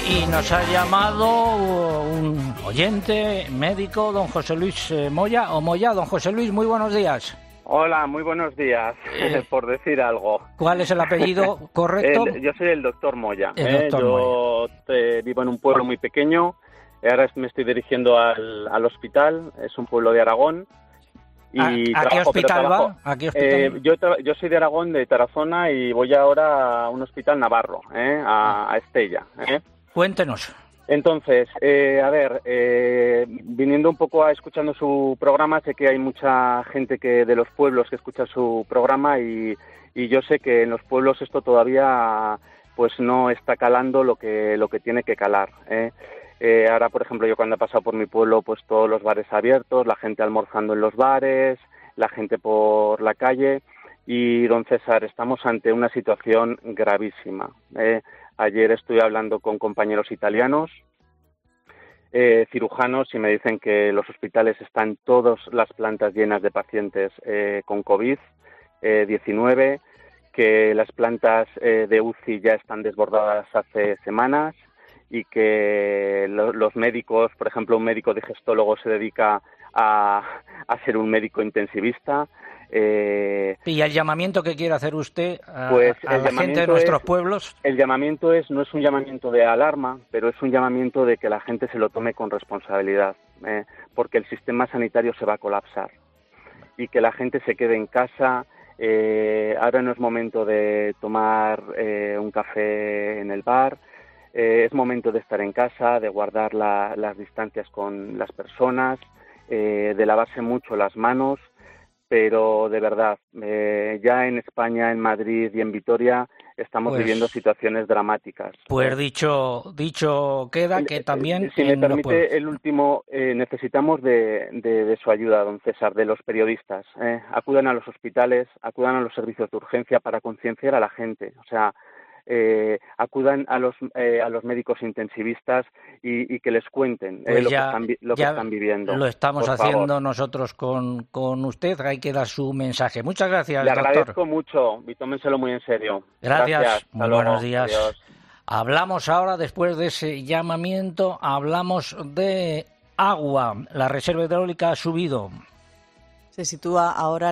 Y nos ha llamado un oyente médico, don José Luis Moya, o Moya. Don José Luis, muy buenos días. Hola, muy buenos días, por decir algo. ¿Cuál es el apellido correcto? Yo soy el doctor Moya. Yo vivo en un pueblo muy pequeño, ahora me estoy dirigiendo al hospital, es un pueblo de Aragón. Y ¿A qué hospital va? ¿A qué hospital? Yo soy de Aragón, de Tarazona, y voy ahora a un hospital navarro, a Estella. Cuéntenos. Entonces, viniendo un poco escuchando su programa, sé que hay mucha gente de los pueblos que escucha su programa y yo sé que en los pueblos esto todavía pues no está calando lo que tiene que calar. Ahora, por ejemplo, yo cuando he pasado por mi pueblo, pues todos los bares abiertos, la gente almorzando en los bares, la gente por la calle. Y, don César, estamos ante una situación gravísima. Ayer estuve hablando con compañeros italianos, cirujanos, y me dicen que los hospitales están todas las plantas llenas de pacientes con COVID-19, que las plantas de UCI ya están desbordadas hace semanas y que los médicos, por ejemplo, un médico digestólogo se dedica a ser un médico intensivista. ¿Y el llamamiento que quiere hacer usted a la gente de nuestros pueblos? El llamamiento no es un llamamiento de alarma, pero es un llamamiento de que la gente se lo tome con responsabilidad, porque el sistema sanitario se va a colapsar y que la gente se quede en casa. Ahora no es momento de tomar un café en el bar, es momento de estar en casa, de guardar las distancias con las personas, de lavarse mucho las manos. Pero de verdad, ya en España, en Madrid y en Vitoria estamos viviendo situaciones dramáticas. Pues dicho queda que también... Si me permite, el último, necesitamos de su ayuda, don César, de los periodistas. Acudan a los hospitales, acudan a los servicios de urgencia para concienciar a la gente. O sea, acudan a los médicos intensivistas y que les cuenten lo que están viviendo. Lo estamos haciendo nosotros con usted. Ahí queda su mensaje. Muchas gracias, Le doctor. agradezco mucho y tómenselo muy en serio. Gracias. Muy buenos días. Adiós. Hablamos ahora, después de ese llamamiento, hablamos de agua. La reserva hidráulica ha subido. Se sitúa ahora al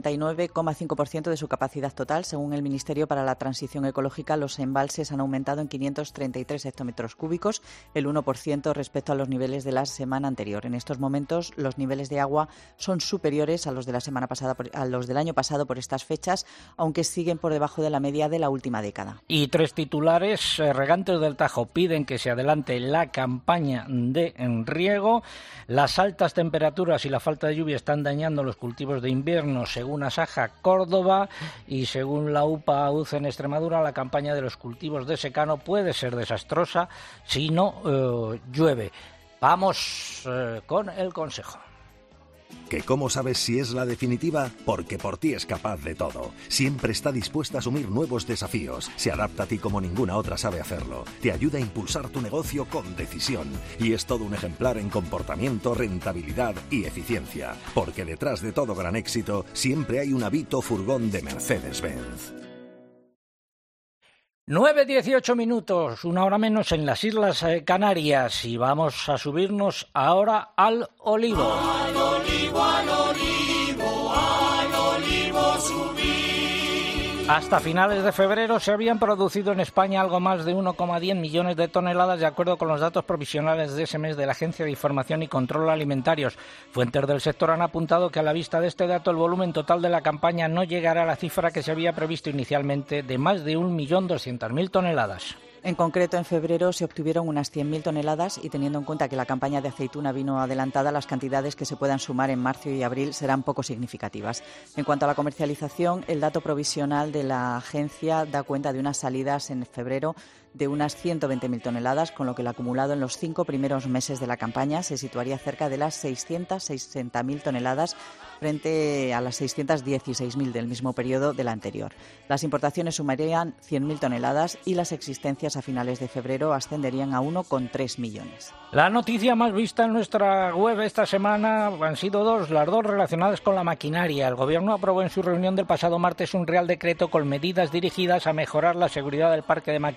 59,5% de su capacidad total. Según el Ministerio para la Transición Ecológica, los embalses han aumentado en 533 hectómetros cúbicos, el 1% respecto a los niveles de la semana anterior. En estos momentos, los niveles de agua son superiores a los de la semana pasada, a los del año pasado por estas fechas, aunque siguen por debajo de la media de la última década. Y 3 titulares. Regantes del Tajo piden que se adelante la campaña de riego. Las altas temperaturas y la falta de lluvia están dañando los cultivos de invierno, según Asaja Córdoba, y según la UPA UCE en Extremadura, la campaña de los cultivos de secano puede ser desastrosa si no llueve. Vamos con el consejo. ¿Que cómo sabes si es la definitiva? Porque por ti es capaz de todo. Siempre está dispuesta a asumir nuevos desafíos. Se adapta a ti como ninguna otra sabe hacerlo. Te ayuda a impulsar tu negocio con decisión. Y es todo un ejemplar en comportamiento, rentabilidad y eficiencia. Porque detrás de todo gran éxito siempre hay un Avito furgón de Mercedes-Benz. 9:18 minutos, una hora menos en las Islas Canarias, y vamos a subirnos ahora al olivo. Al olivo, al olivo, al olivo subir. Hasta finales de febrero se habían producido en España algo más de 1,10 millones de toneladas, de acuerdo con los datos provisionales de ese mes de la Agencia de Información y Control Alimentarios. Fuentes del sector han apuntado que a la vista de este dato el volumen total de la campaña no llegará a la cifra que se había previsto inicialmente de más de 1.200.000 toneladas. En concreto, en febrero se obtuvieron unas 100.000 toneladas y, teniendo en cuenta que la campaña de aceituna vino adelantada, las cantidades que se puedan sumar en marzo y abril serán poco significativas. En cuanto a la comercialización, el dato provisional de la agencia da cuenta de unas salidas en febrero de unas 120.000 toneladas, con lo que el acumulado en los 5 primeros meses de la campaña se situaría cerca de las 660.000 toneladas frente a las 616.000 del mismo periodo del anterior. Las importaciones sumarían 100.000 toneladas y las existencias a finales de febrero ascenderían a 1,3 millones. La noticia más vista en nuestra web esta semana han sido las dos relacionadas con la maquinaria. El Gobierno aprobó en su reunión del pasado martes un Real Decreto con medidas dirigidas a mejorar la seguridad del parque de maquinaria agrícola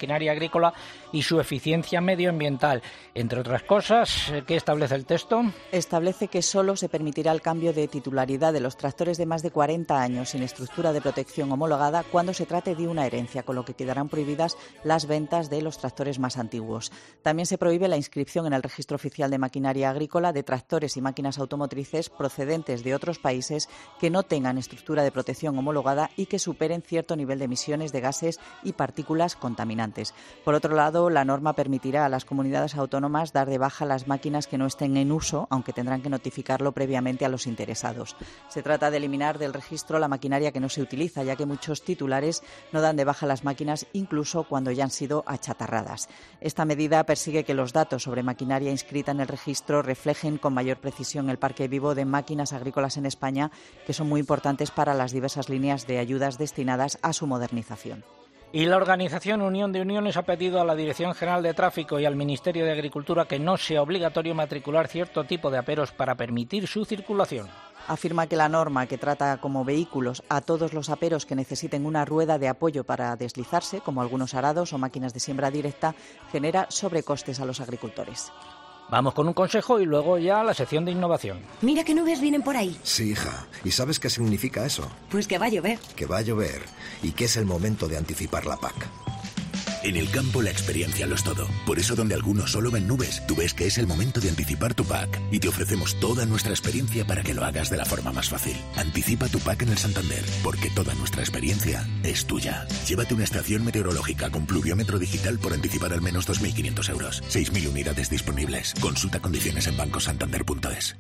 agrícola y su eficiencia medioambiental. Entre otras cosas, ¿qué establece el texto? Establece que solo se permitirá el cambio de titularidad de los tractores de más de 40 años sin estructura de protección homologada cuando se trate de una herencia, con lo que quedarán prohibidas las ventas de los tractores más antiguos. También se prohíbe la inscripción en el Registro Oficial de Maquinaria Agrícola de tractores y máquinas automotrices procedentes de otros países que no tengan estructura de protección homologada y que superen cierto nivel de emisiones de gases y partículas contaminantes. Por otro lado, la norma permitirá a las comunidades autónomas dar de baja las máquinas que no estén en uso, aunque tendrán que notificarlo previamente a los interesados. Se trata de eliminar del registro la maquinaria que no se utiliza, ya que muchos titulares no dan de baja las máquinas incluso cuando ya han sido achatarradas. Esta medida persigue que los datos sobre maquinaria inscrita en el registro reflejen con mayor precisión el parque vivo de máquinas agrícolas en España, que son muy importantes para las diversas líneas de ayudas destinadas a su modernización. Y la organización Unión de Uniones ha pedido a la Dirección General de Tráfico y al Ministerio de Agricultura que no sea obligatorio matricular cierto tipo de aperos para permitir su circulación. Afirma que la norma, que trata como vehículos a todos los aperos que necesiten una rueda de apoyo para deslizarse, como algunos arados o máquinas de siembra directa, genera sobrecostes a los agricultores. Vamos con un consejo y luego ya la sección de innovación. Mira qué nubes vienen por ahí. Sí, hija. ¿Y sabes qué significa eso? Pues que va a llover. Que va a llover y que es el momento de anticipar la PAC. En el campo la experiencia lo es todo. Por eso donde algunos solo ven nubes, tú ves que es el momento de anticipar tu PAC. Y te ofrecemos toda nuestra experiencia para que lo hagas de la forma más fácil. Anticipa tu PAC en el Santander, porque toda nuestra experiencia es tuya. Llévate una estación meteorológica con pluviómetro digital por anticipar al menos 2.500 euros. 6.000 unidades disponibles. Consulta condiciones en bancosantander.es.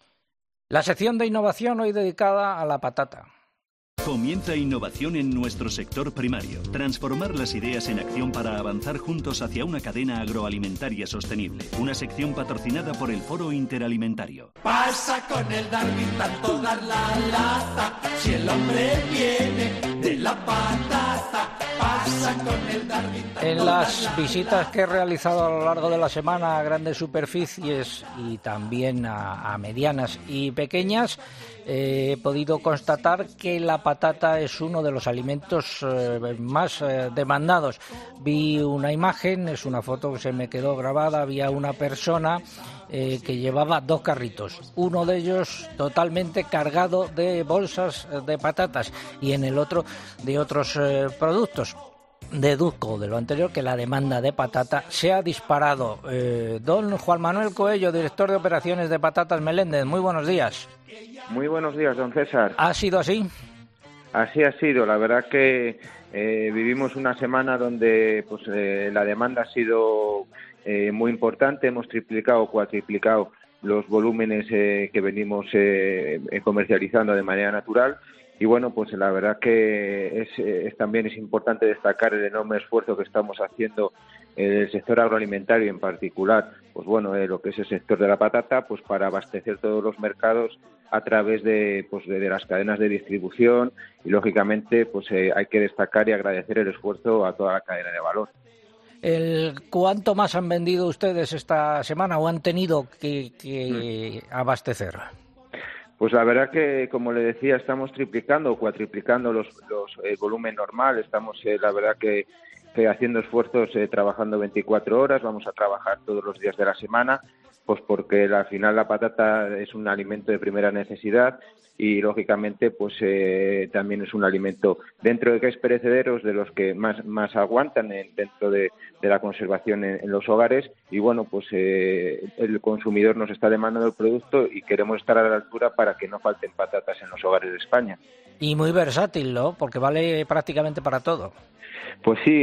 La sección de innovación hoy dedicada a la patata. Comienza innovación en nuestro sector primario. Transformar las ideas en acción para avanzar juntos hacia una cadena agroalimentaria sostenible. Una sección patrocinada por el Foro Interalimentario. Pasa con el Darwin tanto dar la lata. Si el hombre viene de la patata, pasa con el Darwin tanto. En las visitas que he realizado a lo largo de la semana a grandes superficies y también a medianas y pequeñas, he podido constatar que la patata es uno de los alimentos más demandados. Vi una imagen, es una foto que se me quedó grabada, había una persona que llevaba 2 carritos, uno de ellos totalmente cargado de bolsas de patatas y en el otro de otros productos. Deduzco de lo anterior que la demanda de patata se ha disparado. Don Juan Manuel Coello, director de operaciones de Patatas Meléndez, muy buenos días. Muy buenos días, don César. ¿Ha sido así? Así ha sido. La verdad que vivimos una semana donde pues la demanda ha sido muy importante. Hemos triplicado o cuatriplicado los volúmenes que venimos comercializando de manera natural. Y bueno, pues la verdad que también es importante destacar el enorme esfuerzo que estamos haciendo en el sector agroalimentario en particular, pues bueno, lo que es el sector de la patata, pues para abastecer todos los mercados a través de las cadenas de distribución y lógicamente pues hay que destacar y agradecer el esfuerzo a toda la cadena de valor. ¿Cuánto más han vendido ustedes esta semana o han tenido que abastecer? Pues la verdad que, como le decía, estamos triplicando o cuatriplicando el volumen normal. Estamos, la verdad que haciendo esfuerzos, trabajando 24 horas. Vamos a trabajar todos los días de la semana, pues porque al final la patata es un alimento de primera necesidad y, lógicamente, pues también es un alimento, dentro de que es perecederos, de los que más aguantan dentro de la conservación en los hogares. Y bueno, pues el consumidor nos está demandando el producto y queremos estar a la altura para que no falten patatas en los hogares de España. Y muy versátil, ¿no? Porque vale prácticamente para todo. Pues sí,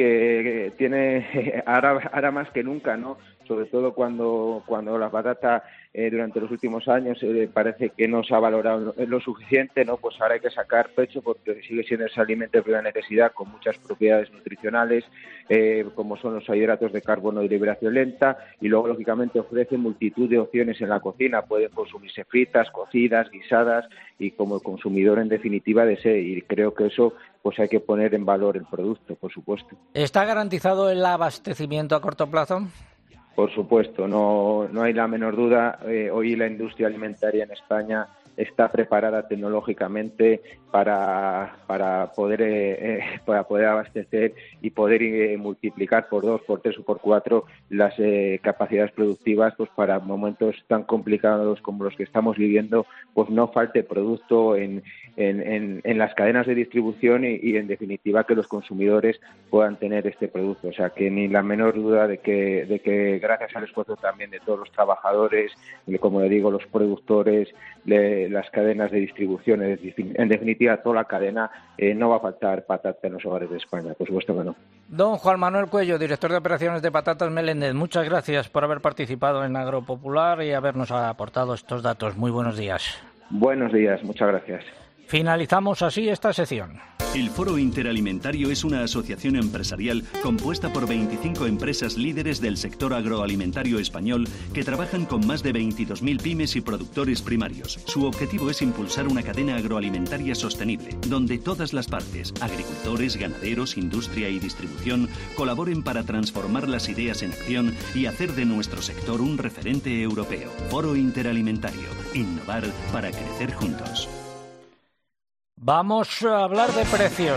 tiene ahora más que nunca, ¿no? Sobre todo cuando la patata durante los últimos años parece que no se ha valorado lo suficiente, ¿no? Pues ahora hay que sacar pecho porque sigue siendo ese alimento de primera necesidad con muchas propiedades nutricionales, como son los hidratos de carbono de liberación lenta, y luego lógicamente ofrece multitud de opciones en la cocina. Pueden consumirse fritas, cocidas, guisadas, y como consumidor en definitiva desee, y creo que eso pues hay que poner en valor el producto, por supuesto. ¿Está garantizado el abastecimiento a corto plazo? Por supuesto, no hay la menor duda. Hoy la industria alimentaria en España está preparada tecnológicamente para poder abastecer y poder multiplicar por 2, por 3 o por 4 las capacidades productivas, pues para momentos tan complicados como los que estamos viviendo, pues no falte producto en las cadenas de distribución y en definitiva que los consumidores puedan tener este producto. O sea, que ni la menor duda de que gracias al esfuerzo también de todos los trabajadores, como le digo, los productores, las cadenas de distribución, en definitiva toda la cadena, no va a faltar patata en los hogares de España, por supuesto que no. Don Juan Manuel Cuello, director de operaciones de Patatas Meléndez, muchas gracias por haber participado en Agropopular y habernos aportado estos datos. Muy buenos días. Buenos días, muchas gracias. Finalizamos así esta sección. El Foro Interalimentario es una asociación empresarial compuesta por 25 empresas líderes del sector agroalimentario español que trabajan con más de 22.000 pymes y productores primarios. Su objetivo es impulsar una cadena agroalimentaria sostenible, donde todas las partes, agricultores, ganaderos, industria y distribución, colaboren para transformar las ideas en acción y hacer de nuestro sector un referente europeo. Foro Interalimentario. Innovar para crecer juntos. Vamos a hablar de precios.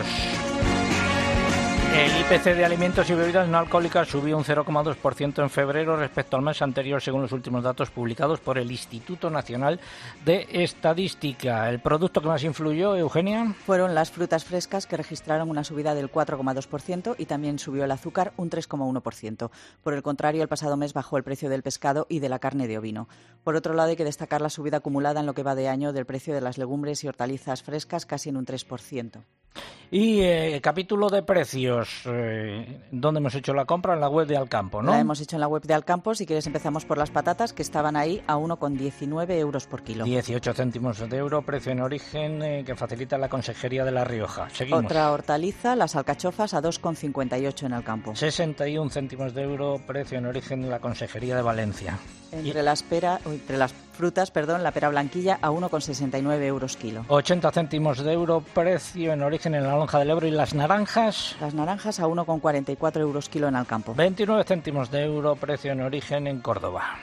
El IPC de alimentos y bebidas no alcohólicas subió un 0,2% en febrero respecto al mes anterior, según los últimos datos publicados por el Instituto Nacional de Estadística. ¿El producto que más influyó, Eugenia? Fueron las frutas frescas, que registraron una subida del 4,2% y también subió el azúcar un 3,1%. Por el contrario, el pasado mes bajó el precio del pescado y de la carne de ovino. Por otro lado, hay que destacar la subida acumulada en lo que va de año del precio de las legumbres y hortalizas frescas, casi en un 3%. Y capítulo de precios, ¿dónde hemos hecho la compra? En la web de Alcampo, ¿no? La hemos hecho en la web de Alcampo. Si quieres empezamos por las patatas, que estaban ahí a 1,19 euros por kilo. 18 céntimos de euro, precio en origen que facilita la Consejería de La Rioja. Seguimos. Otra hortaliza, las alcachofas, a 2,58 en Alcampo. 61 céntimos de euro, precio en origen de la Consejería de Valencia. Entre las frutas, la pera blanquilla a 1,69 euros kilo. 80 céntimos de euro, precio en origen en la lonja del Ebro. ¿Y las naranjas? Las naranjas a 1,44 euros kilo en Alcampo. 29 céntimos de euro, precio en origen en Córdoba.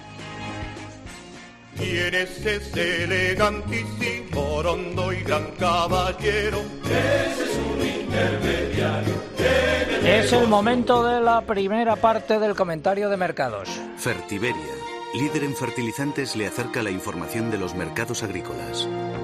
¿Quién es ese elegantísimo, rondo y gran caballero? Ese es un intermediario. Es el momento de la primera parte del comentario de mercados. Fertiberia, líder en fertilizantes, le acerca la información de los mercados agrícolas.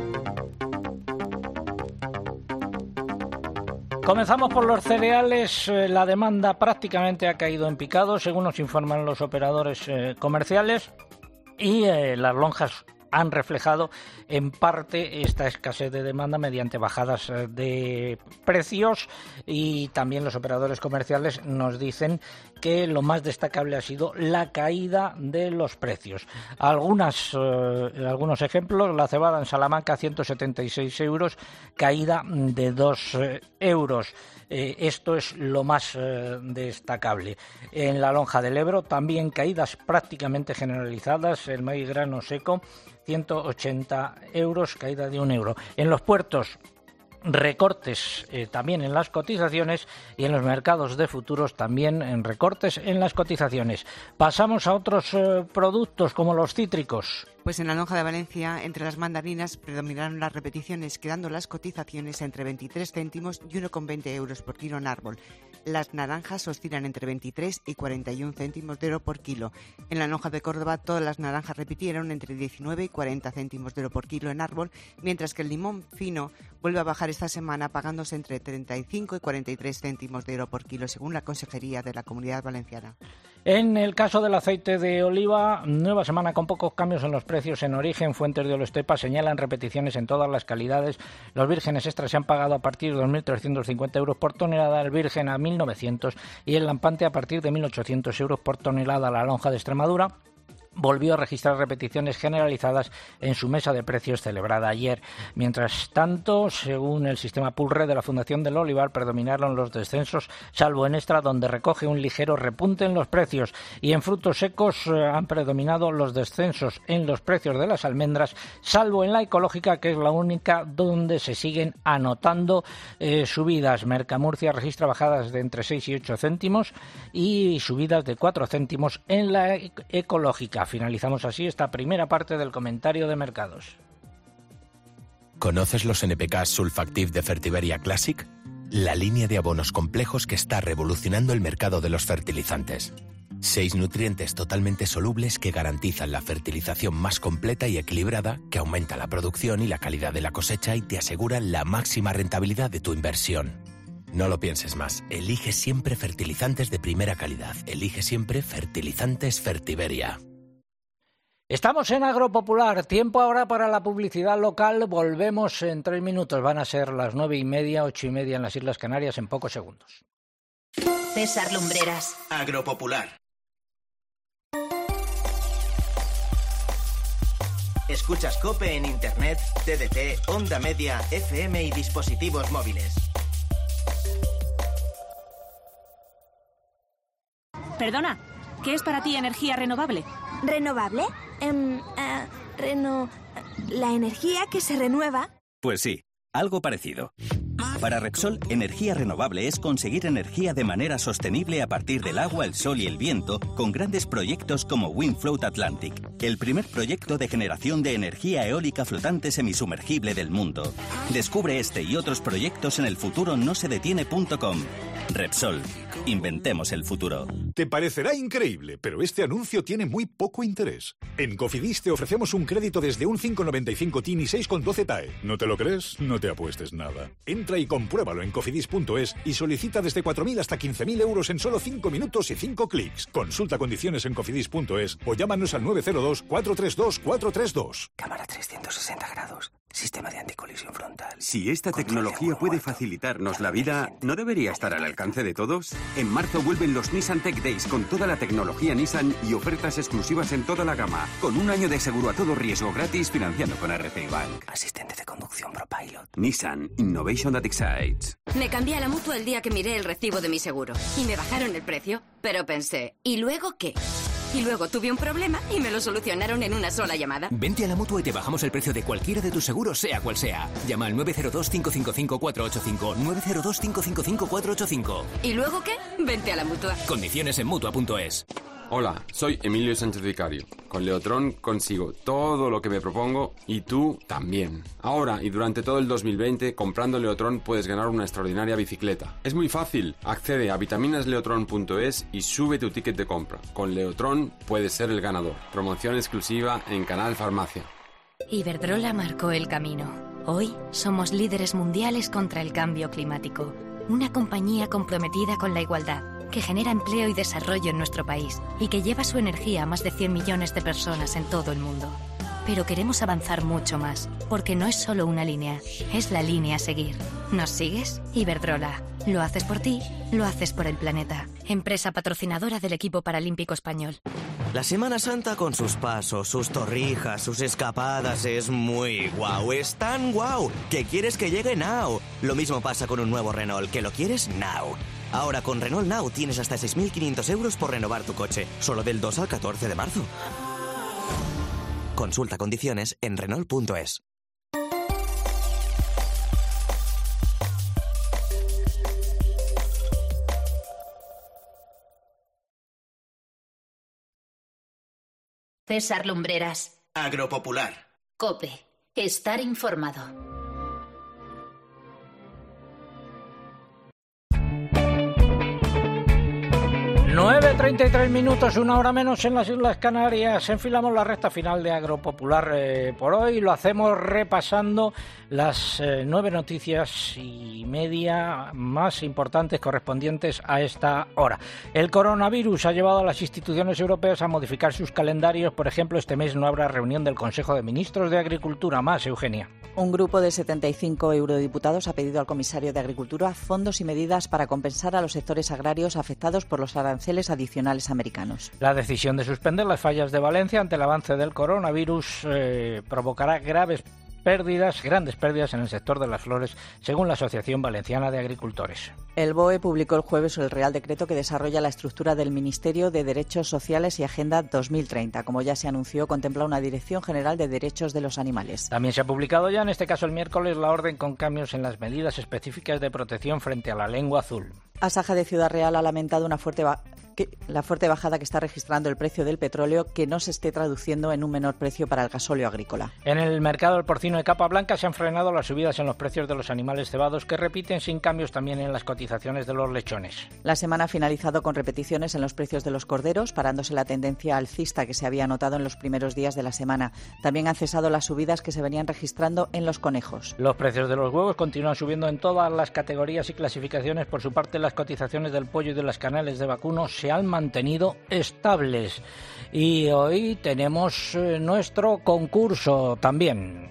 Comenzamos por los cereales. La demanda prácticamente ha caído en picado, según nos informan los operadores comerciales, y las lonjas han reflejado en parte esta escasez de demanda mediante bajadas de precios, y también los operadores comerciales nos dicen que lo más destacable ha sido la caída de los precios. Algunos ejemplos: la cebada en Salamanca 176 euros, caída de 2 euros. Esto es lo más destacable. En la lonja del Ebro también caídas prácticamente generalizadas. El maíz grano seco 180 euros, caída de 1 euro. En los puertos, recortes también en las cotizaciones, y en los mercados de futuros también en recortes en las cotizaciones. Pasamos a otros productos como los cítricos. Pues en la lonja de Valencia, entre las mandarinas predominaron las repeticiones, quedando las cotizaciones entre 23 céntimos y 1,20 euros por kilo en árbol. Las naranjas oscilan entre 23 y 41 céntimos de euro por kilo. En la lonja de Córdoba, todas las naranjas repitieron entre 19 y 40 céntimos de euro por kilo en árbol, mientras que el limón fino vuelve a bajar esta semana, pagándose entre 35 y 43 céntimos de euro por kilo, según la Consejería de la Comunidad Valenciana. En el caso del aceite de oliva, nueva semana con pocos cambios en los precios en origen. Fuentes de Olostepa señalan repeticiones en todas las calidades. Los vírgenes extras se han pagado a partir de 2.350 euros por tonelada, el virgen a 1.900 y el lampante a partir de 1.800 euros por tonelada. La lonja de Extremadura volvió a registrar repeticiones generalizadas en su mesa de precios celebrada ayer. Mientras tanto, según el sistema Pulre de la Fundación del Olivar, predominaron los descensos, salvo en Extra, donde recoge un ligero repunte en los precios, y en frutos secos han predominado los descensos en los precios de las almendras, salvo en la ecológica, que es la única donde se siguen anotando subidas. Mercamurcia registra bajadas de entre 6 y 8 céntimos y subidas de 4 céntimos en la ecológica. Finalizamos así esta primera parte del comentario de mercados. ¿Conoces los NPK Sulfactive de Fertiberia Classic? La línea de abonos complejos que está revolucionando el mercado de los fertilizantes. 6 nutrientes totalmente solubles que garantizan la fertilización más completa y equilibrada, que aumenta la producción y la calidad de la cosecha y te aseguran la máxima rentabilidad de tu inversión. No lo pienses más. Elige siempre fertilizantes de primera calidad. Elige siempre Fertilizantes Fertiberia. Estamos en Agropopular. Tiempo ahora para la publicidad local. Volvemos en 3 minutos. Van a ser las 9:30, 8:30 en las Islas Canarias en pocos segundos. César Lumbreras. Agropopular. Escuchas COPE en Internet, TDT, Onda Media, FM y dispositivos móviles. Perdona, ¿qué es para ti energía renovable? ¿Renovable? ¿La energía que se renueva? Pues sí, algo parecido. Para Repsol, energía renovable es conseguir energía de manera sostenible a partir del agua, el sol y el viento, con grandes proyectos como Windfloat Atlantic, el primer proyecto de generación de energía eólica flotante semisumergible del mundo. Descubre este y otros proyectos en elfuturonosedetiene.com. Repsol. Inventemos el futuro. Te parecerá increíble, pero este anuncio tiene muy poco interés. En Cofidis te ofrecemos un crédito desde un 5,95 TIN y 6,12 TAE. ¿No te lo crees? No te apuestes nada. Entra y compruébalo en cofidis.es y solicita desde 4.000 hasta 15.000 euros en solo 5 minutos y 5 clics. Consulta condiciones en cofidis.es o llámanos al 902-432-432. Cámara 360 grados. Sistema de anticolisión frontal. Si esta tecnología puede facilitarnos la vida, ¿no debería estar al alcance de todos? En marzo vuelven los Nissan Tech Days con toda la tecnología Nissan y ofertas exclusivas en toda la gama. Con un año de seguro a todo riesgo gratis financiando con RCI Bank. Asistente de conducción ProPilot. Nissan. Innovation that excites. Me cambié a la Mutua el día que miré el recibo de mi seguro. Y me bajaron el precio. Pero pensé, ¿y luego qué? Y luego tuve un problema y me lo solucionaron en una sola llamada. Vente a la Mutua y te bajamos el precio de cualquiera de tus seguros, sea cual sea. Llama al 902-555-485. 902-555-485. ¿Y luego qué? Vente a la Mutua. Condiciones en Mutua.es. Hola, soy Emilio Sánchez Vicario. Con Leotron consigo todo lo que me propongo y tú también. Ahora y durante todo el 2020, comprando Leotron puedes ganar una extraordinaria bicicleta. Es muy fácil. Accede a vitaminasleotron.es y sube tu ticket de compra. Con Leotron puedes ser el ganador. Promoción exclusiva en Canal Farmacia. Iberdrola marcó el camino. Hoy somos líderes mundiales contra el cambio climático. Una compañía comprometida con la igualdad, que genera empleo y desarrollo en nuestro país y que lleva su energía a más de 100 millones de personas en todo el mundo. Pero queremos avanzar mucho más, porque no es solo una línea, es la línea a seguir. ¿Nos sigues? Iberdrola. Lo haces por ti, lo haces por el planeta. Empresa patrocinadora del equipo paralímpico español. La Semana Santa con sus pasos, sus torrijas, sus escapadas es muy guau. Es tan guau que quieres que llegue now. Lo mismo pasa con un nuevo Renault, que lo quieres now. Ahora con Renault Now tienes hasta 6.500 euros por renovar tu coche, solo del 2 al 14 de marzo. Consulta condiciones en Renault.es. César Lumbreras. Agropopular. COPE. Estar informado. 9:33 minutos, una hora menos en las Islas Canarias. Enfilamos la recta final de Agropopular por hoy. Lo hacemos repasando las 9 noticias y media más importantes correspondientes a esta hora. El coronavirus ha llevado a las instituciones europeas a modificar sus calendarios. Por ejemplo, este mes no habrá reunión del Consejo de Ministros de Agricultura. Más, Eugenia. Un grupo de 75 eurodiputados ha pedido al comisario de Agricultura fondos y medidas para compensar a los sectores agrarios afectados por los aranceles adicionales americanos. La decisión de suspender las fallas de Valencia ante el avance del coronavirus provocará grandes pérdidas en el sector de las flores, según la Asociación Valenciana de Agricultores. El BOE publicó el jueves el Real Decreto que desarrolla la estructura del Ministerio de Derechos Sociales y Agenda 2030. Como ya se anunció, contempla una Dirección General de Derechos de los Animales. También se ha publicado ya, en este caso el miércoles, la orden con cambios en las medidas específicas de protección frente a la lengua azul. Asaja de Ciudad Real ha lamentado una fuerte la fuerte bajada que está registrando el precio del petróleo, que no se esté traduciendo en un menor precio para el gasóleo agrícola. En el mercado del porcino de capa blanca se han frenado las subidas en los precios de los animales cebados, que repiten sin cambios también en las cotizaciones de los lechones. La semana ha finalizado con repeticiones en los precios de los corderos, parándose la tendencia alcista que se había notado en los primeros días de la semana. También han cesado las subidas que se venían registrando en los conejos. Los precios de los huevos continúan subiendo en todas las categorías y clasificaciones. Por su parte, las cotizaciones del pollo y de las canales de vacuno se han mantenido estables. Y hoy tenemos nuestro concurso también.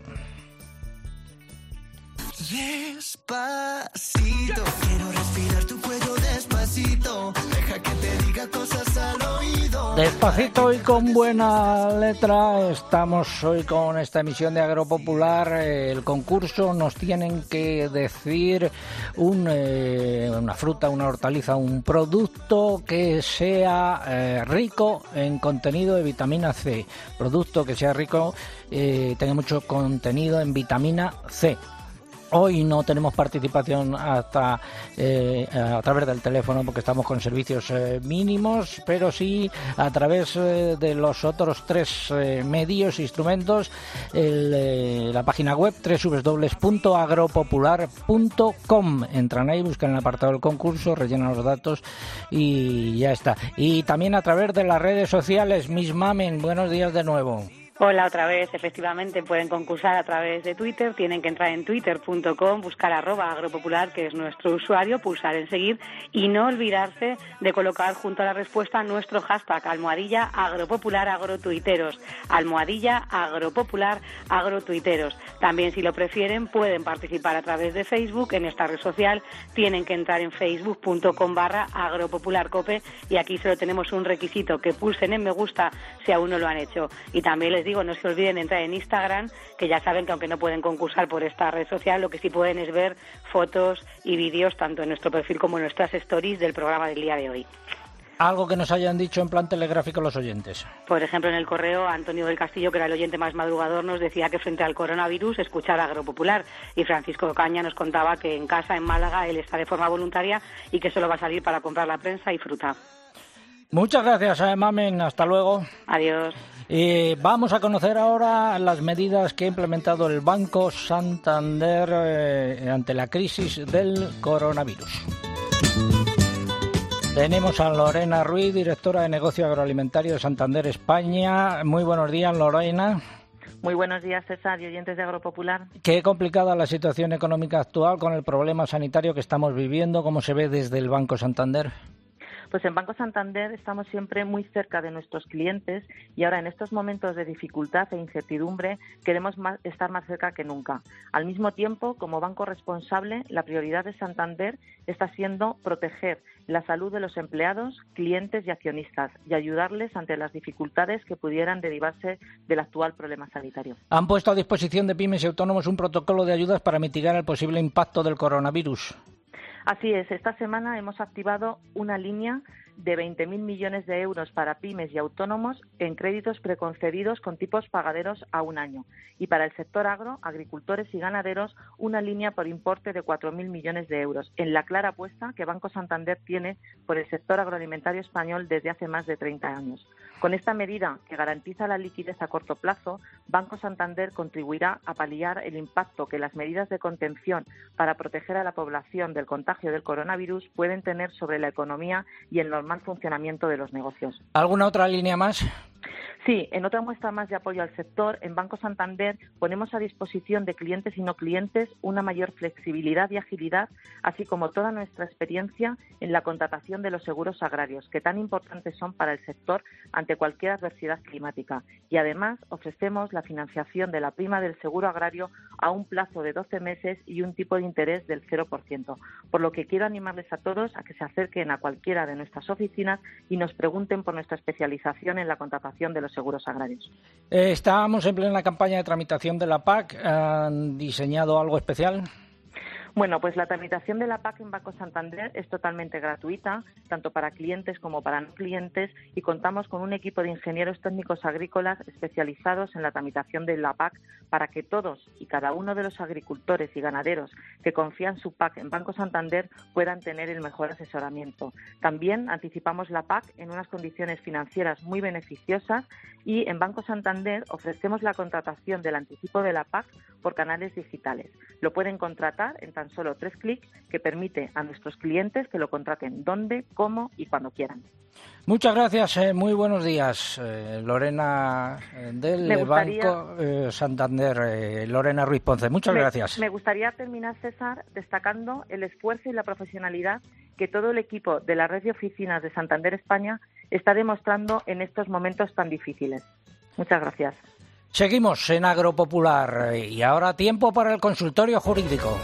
Despacito, quiero respirar tu cuello despacito, deja que te diga cosas al oído. Despacito y con buena letra, estamos hoy con esta emisión de Agropopular. El concurso, nos tienen que decir una fruta, una hortaliza, un producto que sea rico en contenido de vitamina C. Producto que sea rico, tenga mucho contenido en vitamina C. Hoy no tenemos participación hasta a través del teléfono porque estamos con servicios mínimos, pero sí a través de los otros tres medios, instrumentos, la página web www.agropopular.com. Entran ahí, buscan el apartado del concurso, rellenan los datos y ya está. Y también a través de las redes sociales. Miss Mamen, buenos días de nuevo. Hola, otra vez. Efectivamente, pueden concursar a través de Twitter. Tienen que entrar en twitter.com, buscar @agropopular, que es nuestro usuario, pulsar en seguir y no olvidarse de colocar junto a la respuesta nuestro hashtag #AgropopularAgrotuiteros, #AgropopularAgrotuiteros. También, si lo prefieren, pueden participar a través de Facebook. En esta red social tienen que entrar en facebook.com/agropopularcope y aquí solo tenemos un requisito, que pulsen en me gusta si aún no lo han hecho. Y también les digo, no se olviden de entrar en Instagram, que ya saben que aunque no pueden concursar por esta red social, lo que sí pueden es ver fotos y vídeos tanto en nuestro perfil como en nuestras stories del programa del día de hoy. Algo que nos hayan dicho en plan telegráfico los oyentes. Por ejemplo, en el correo, Antonio del Castillo, que era el oyente más madrugador, nos decía que frente al coronavirus escuchar Agropopular. Y Francisco Caña nos contaba que en casa, en Málaga, él está de forma voluntaria y que solo va a salir para comprar la prensa y fruta. Muchas gracias, Mamen. Hasta luego. Adiós. Vamos a conocer ahora las medidas que ha implementado el Banco Santander ante la crisis del coronavirus. Tenemos a Lorena Ruiz, directora de Negocio Agroalimentario de Santander, España. Muy buenos días, Lorena. Muy buenos días, César y oyentes de Agropopular. Qué complicada la situación económica actual con el problema sanitario que estamos viviendo. ¿Cómo se ve desde el Banco Santander? Pues en Banco Santander estamos siempre muy cerca de nuestros clientes y ahora en estos momentos de dificultad e incertidumbre queremos estar más cerca que nunca. Al mismo tiempo, como banco responsable, la prioridad de Santander está siendo proteger la salud de los empleados, clientes y accionistas y ayudarles ante las dificultades que pudieran derivarse del actual problema sanitario. Han puesto a disposición de pymes y autónomos un protocolo de ayudas para mitigar el posible impacto del coronavirus. Así es, esta semana hemos activado una línea de 20.000 millones de euros para pymes y autónomos en créditos preconcedidos con tipos pagaderos a un año. Y para el sector agro, agricultores y ganaderos, una línea por importe de 4.000 millones de euros, en la clara apuesta que Banco Santander tiene por el sector agroalimentario español desde hace más de 30 años. Con esta medida, que garantiza la liquidez a corto plazo, Banco Santander contribuirá a paliar el impacto que las medidas de contención para proteger a la población del contagio del coronavirus pueden tener sobre la economía y el normal funcionamiento de los negocios. ¿Alguna otra línea más? Sí, en otra muestra más de apoyo al sector, en Banco Santander ponemos a disposición de clientes y no clientes una mayor flexibilidad y agilidad, así como toda nuestra experiencia en la contratación de los seguros agrarios, que tan importantes son para el sector ante cualquier adversidad climática. Y además ofrecemos la financiación de la prima del seguro agrario a un plazo de 12 meses y un tipo de interés del 0%, por lo que quiero animarles a todos a que se acerquen a cualquiera de nuestras oficinas y nos pregunten por nuestra especialización en la contratación de los seguros agrarios. Estábamos en plena campaña de tramitación de la PAC. ¿Han diseñado algo especial? Bueno, pues la tramitación de la PAC en Banco Santander es totalmente gratuita, tanto para clientes como para no clientes, y contamos con un equipo de ingenieros técnicos agrícolas especializados en la tramitación de la PAC para que todos y cada uno de los agricultores y ganaderos que confían su PAC en Banco Santander puedan tener el mejor asesoramiento. También anticipamos la PAC en unas condiciones financieras muy beneficiosas y en Banco Santander ofrecemos la contratación del anticipo de la PAC por canales digitales. Lo pueden contratar en tan solo 3 clics, que permite a nuestros clientes que lo contraten donde, cómo y cuando quieran. Muchas gracias, muy buenos días, Lorena del Banco Santander, Lorena Ruiz Ponce. Muchas gracias. Me gustaría terminar, César, destacando el esfuerzo y la profesionalidad que todo el equipo de la red de oficinas de Santander España está demostrando en estos momentos tan difíciles. Muchas gracias. Seguimos en Agropopular y ahora tiempo para el consultorio jurídico.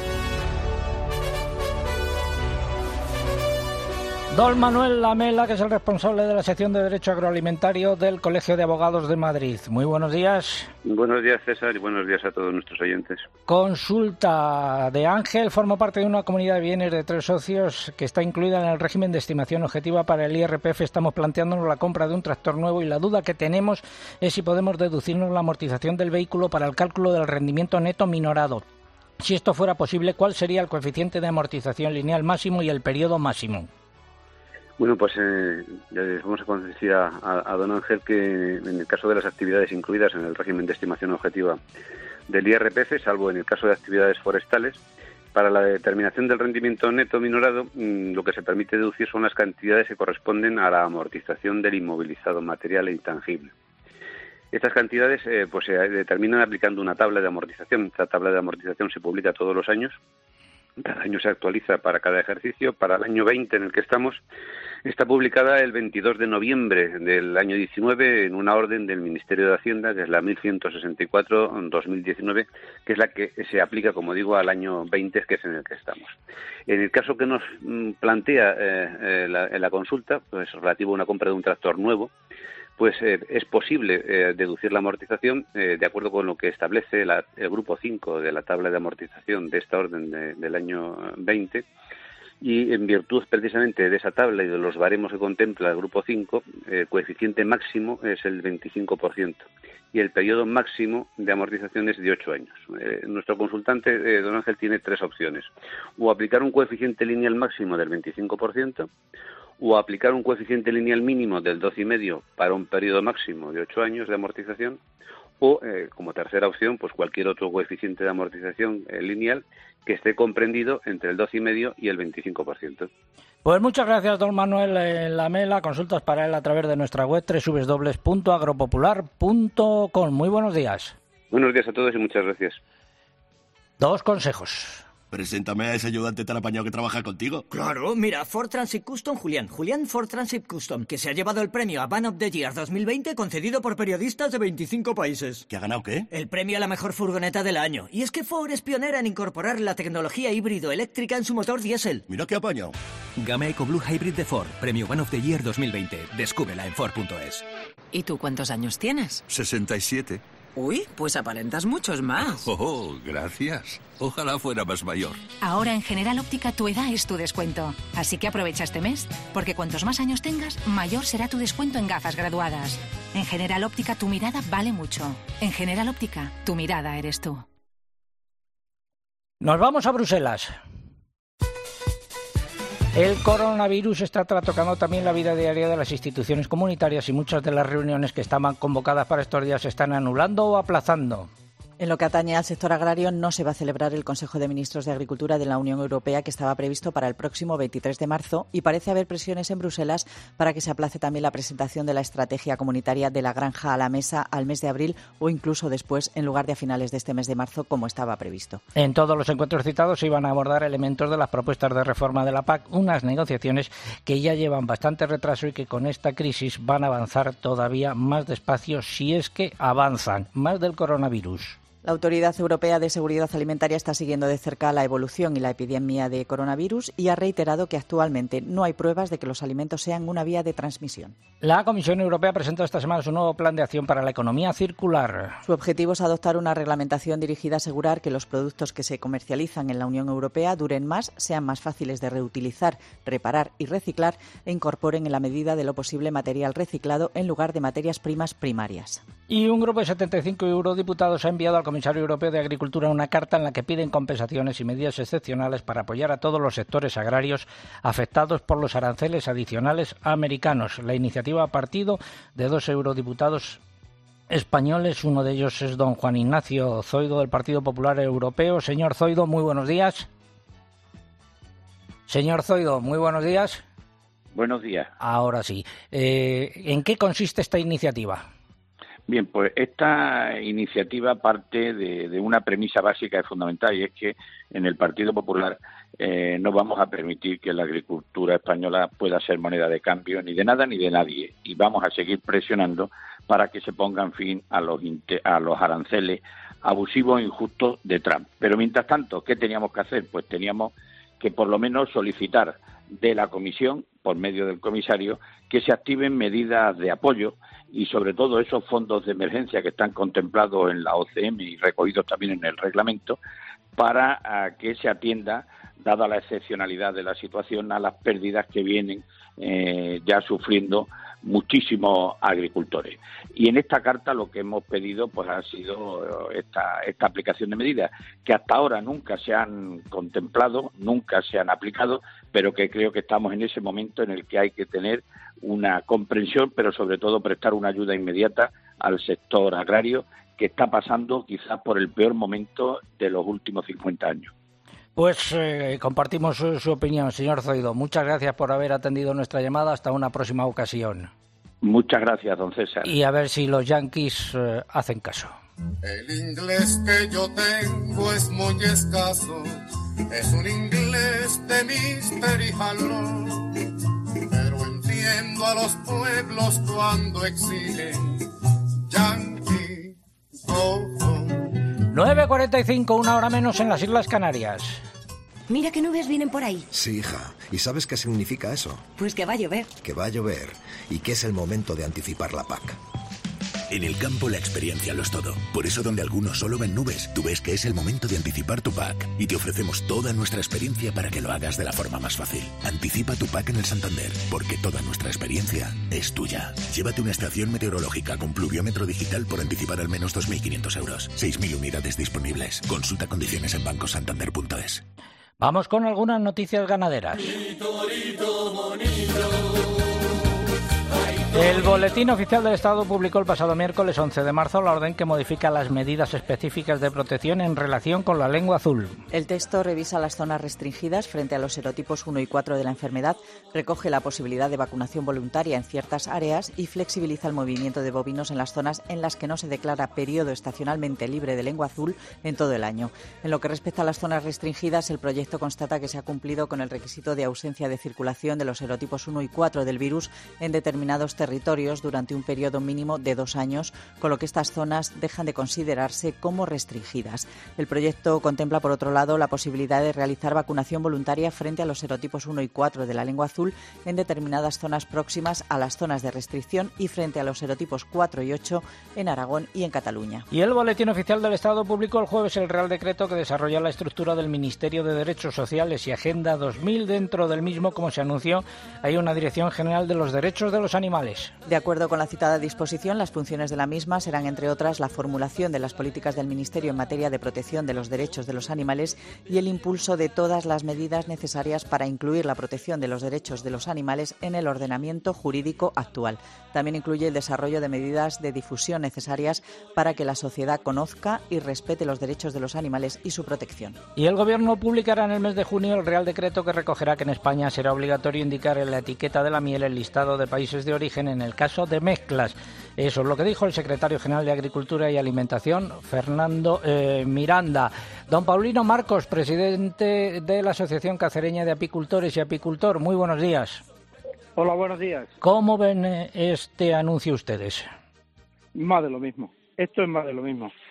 Don Manuel Lamela, que es el responsable de la sección de Derecho Agroalimentario del Colegio de Abogados de Madrid. Muy buenos días. Buenos días, César, y buenos días a todos nuestros oyentes. Consulta de Ángel. Forma parte de una comunidad de bienes de 3 socios que está incluida en el régimen de estimación objetiva para el IRPF. Estamos planteándonos la compra de un tractor nuevo y la duda que tenemos es si podemos deducirnos la amortización del vehículo para el cálculo del rendimiento neto minorado. Si esto fuera posible, ¿cuál sería el coeficiente de amortización lineal máximo y el periodo máximo? Bueno, pues ya les vamos a decir a don Ángel que en el caso de las actividades incluidas en el régimen de estimación objetiva del IRPF, salvo en el caso de actividades forestales, para la determinación del rendimiento neto minorado, lo que se permite deducir son las cantidades que corresponden a la amortización del inmovilizado material e intangible. Estas cantidades pues se determinan aplicando una tabla de amortización. Esta tabla de amortización se publica todos los años. Cada año se actualiza para cada ejercicio. Para el año 20 en el que estamos, está publicada el 22 de noviembre del año 19 en una orden del Ministerio de Hacienda, que es la 1164-2019, que es la que se aplica, como digo, al año 20, que es en el que estamos. En el caso que nos plantea la consulta, pues relativo a una compra de un tractor nuevo, pues es posible deducir la amortización de acuerdo con lo que establece el grupo 5 de la tabla de amortización de esta orden del año 20, y en virtud precisamente de esa tabla y de los baremos que contempla el grupo 5, el coeficiente máximo es el 25% y el periodo máximo de amortización es de 8 años. Nuestro consultante, don Ángel, tiene 3 opciones: o aplicar un coeficiente lineal máximo del 25%, o aplicar un coeficiente lineal mínimo del 12,5 para un periodo máximo de 8 años de amortización, o, como tercera opción, pues cualquier otro coeficiente de amortización lineal que esté comprendido entre el 12,5 y el 25%. Pues muchas gracias, don Manuel Lamela. Consultas para él a través de nuestra web www.agropopular.com. Muy buenos días. Buenos días a todos y muchas gracias. 2 consejos. Preséntame a ese ayudante tan apañado que trabaja contigo. Claro, mira, Ford Transit Custom Julián Ford Transit Custom, que se ha llevado el premio a Van of the Year 2020 concedido por periodistas de 25 países. ¿Que ha ganado qué? El premio a la mejor furgoneta del año. Y es que Ford es pionera en incorporar la tecnología híbrido-eléctrica en su motor diésel. Mira qué apañado. Gama EcoBlue Hybrid de Ford, premio One of the Year 2020. Descúbrela en Ford.es. ¿Y tú cuántos años tienes? 67. Uy, pues aparentas muchos más. Oh, gracias. Ojalá fuera más mayor. Ahora en General Óptica tu edad es tu descuento. Así que aprovecha este mes, porque cuantos más años tengas, mayor será tu descuento en gafas graduadas. En General Óptica tu mirada vale mucho. En General Óptica, tu mirada eres tú. Nos vamos a Bruselas. El coronavirus está trastocando también la vida diaria de las instituciones comunitarias y muchas de las reuniones que estaban convocadas para estos días se están anulando o aplazando. En lo que atañe al sector agrario, no se va a celebrar el Consejo de Ministros de Agricultura de la Unión Europea, que estaba previsto para el próximo 23 de marzo, y parece haber presiones en Bruselas para que se aplace también la presentación de la estrategia comunitaria de la granja a la mesa al mes de abril o incluso después, en lugar de a finales de este mes de marzo, como estaba previsto. En todos los encuentros citados se iban a abordar elementos de las propuestas de reforma de la PAC, unas negociaciones que ya llevan bastante retraso y que con esta crisis van a avanzar todavía más despacio si es que avanzan, más del coronavirus. La Autoridad Europea de Seguridad Alimentaria está siguiendo de cerca la evolución y la epidemia de coronavirus y ha reiterado que actualmente no hay pruebas de que los alimentos sean una vía de transmisión. La Comisión Europea presentó esta semana su nuevo plan de acción para la economía circular. Su objetivo es adoptar una reglamentación dirigida a asegurar que los productos que se comercializan en la Unión Europea duren más, sean más fáciles de reutilizar, reparar y reciclar e incorporen en la medida de lo posible material reciclado en lugar de materias primas primarias. Y un grupo de 75 eurodiputados ha enviado al Comisario Europeo de Agricultura una carta en la que piden compensaciones y medidas excepcionales para apoyar a todos los sectores agrarios afectados por los aranceles adicionales americanos. La iniciativa ha partido de 2 eurodiputados españoles. Uno de ellos es don Juan Ignacio Zoido, del Partido Popular Europeo. Señor Zoido, muy buenos días. Señor Zoido, muy buenos días. Buenos días. Ahora sí. ¿En qué consiste esta iniciativa? Bien, pues esta iniciativa parte de una premisa básica y fundamental, y es que en el Partido Popular no vamos a permitir que la agricultura española pueda ser moneda de cambio ni de nada ni de nadie, y vamos a seguir presionando para que se pongan fin a los aranceles abusivos e injustos de Trump. Pero mientras tanto, ¿qué teníamos que hacer? Pues teníamos que por lo menos solicitar de la Comisión, por medio del comisario, que se activen medidas de apoyo y sobre todo esos fondos de emergencia que están contemplados en la OCM y recogidos también en el reglamento, para que se atienda, dada la excepcionalidad de la situación, a las pérdidas que vienen ya sufriendo muchísimos agricultores. Y en esta carta lo que hemos pedido pues ha sido esta aplicación de medidas que hasta ahora nunca se han contemplado, nunca se han aplicado, pero que creo que estamos en ese momento en el que hay que tener una comprensión, pero sobre todo prestar una ayuda inmediata al sector agrario, que está pasando quizás por el peor momento de los últimos 50 años. Pues compartimos su opinión, señor Zoido. Muchas gracias por haber atendido nuestra llamada. Hasta una próxima ocasión. Muchas gracias, don César. Y a ver si los yanquis hacen caso. El inglés que yo tengo es muy escaso. Es un inglés de mister y jalón. Pero entiendo a los pueblos cuando exigen Yankee, go home. 9:45, una hora menos en las Islas Canarias. Mira qué nubes vienen por ahí. Sí, hija. ¿Y sabes qué significa eso? Pues que va a llover. Que va a llover y que es el momento de anticipar la PAC. En el campo la experiencia lo es todo. Por eso donde algunos solo ven nubes, tú ves que es el momento de anticipar tu PAC. Y te ofrecemos toda nuestra experiencia para que lo hagas de la forma más fácil. Anticipa tu PAC en el Santander, porque toda nuestra experiencia es tuya. Llévate una estación meteorológica con pluviómetro digital por anticipar al menos 2.500 euros. 6.000 unidades disponibles. Consulta condiciones en bancosantander.es. Vamos con algunas noticias ganaderas. El Boletín Oficial del Estado publicó el pasado miércoles 11 de marzo la orden que modifica las medidas específicas de protección en relación con la lengua azul. El texto revisa las zonas restringidas frente a los serotipos 1 y 4 de la enfermedad, recoge la posibilidad de vacunación voluntaria en ciertas áreas y flexibiliza el movimiento de bovinos en las zonas en las que no se declara periodo estacionalmente libre de lengua azul en todo el año. En lo que respecta a las zonas restringidas, el proyecto constata que se ha cumplido con el requisito de ausencia de circulación de los serotipos 1 y 4 del virus en determinados territorios durante un periodo mínimo de 2 años, con lo que estas zonas dejan de considerarse como restringidas. El proyecto contempla, por otro lado, la posibilidad de realizar vacunación voluntaria frente a los serotipos 1 y 4 de la lengua azul en determinadas zonas próximas a las zonas de restricción y frente a los serotipos 4 y 8 en Aragón y en Cataluña. Y el Boletín Oficial del Estado publicó el jueves el Real Decreto que desarrolla la estructura del Ministerio de Derechos Sociales y Agenda 2000. Dentro del mismo, como se anunció, hay una Dirección General de los Derechos de los Animales. De acuerdo con la citada disposición, las funciones de la misma serán, entre otras, la formulación de las políticas del Ministerio en materia de protección de los derechos de los animales y el impulso de todas las medidas necesarias para incluir la protección de los derechos de los animales en el ordenamiento jurídico actual. También incluye el desarrollo de medidas de difusión necesarias para que la sociedad conozca y respete los derechos de los animales y su protección. Y el Gobierno publicará en el mes de junio el Real Decreto que recogerá que en España será obligatorio indicar en la etiqueta de la miel el listado de países de origen en el caso de mezclas. Eso es lo que dijo el secretario general de Agricultura y Alimentación, Fernando Miranda. Don Paulino Marcos, presidente de la Asociación Cacereña de Apicultores y Apicultor, muy buenos días. Hola, buenos días. ¿Cómo ven este anuncio ustedes? Más de lo mismo. Esto es más de lo mismo.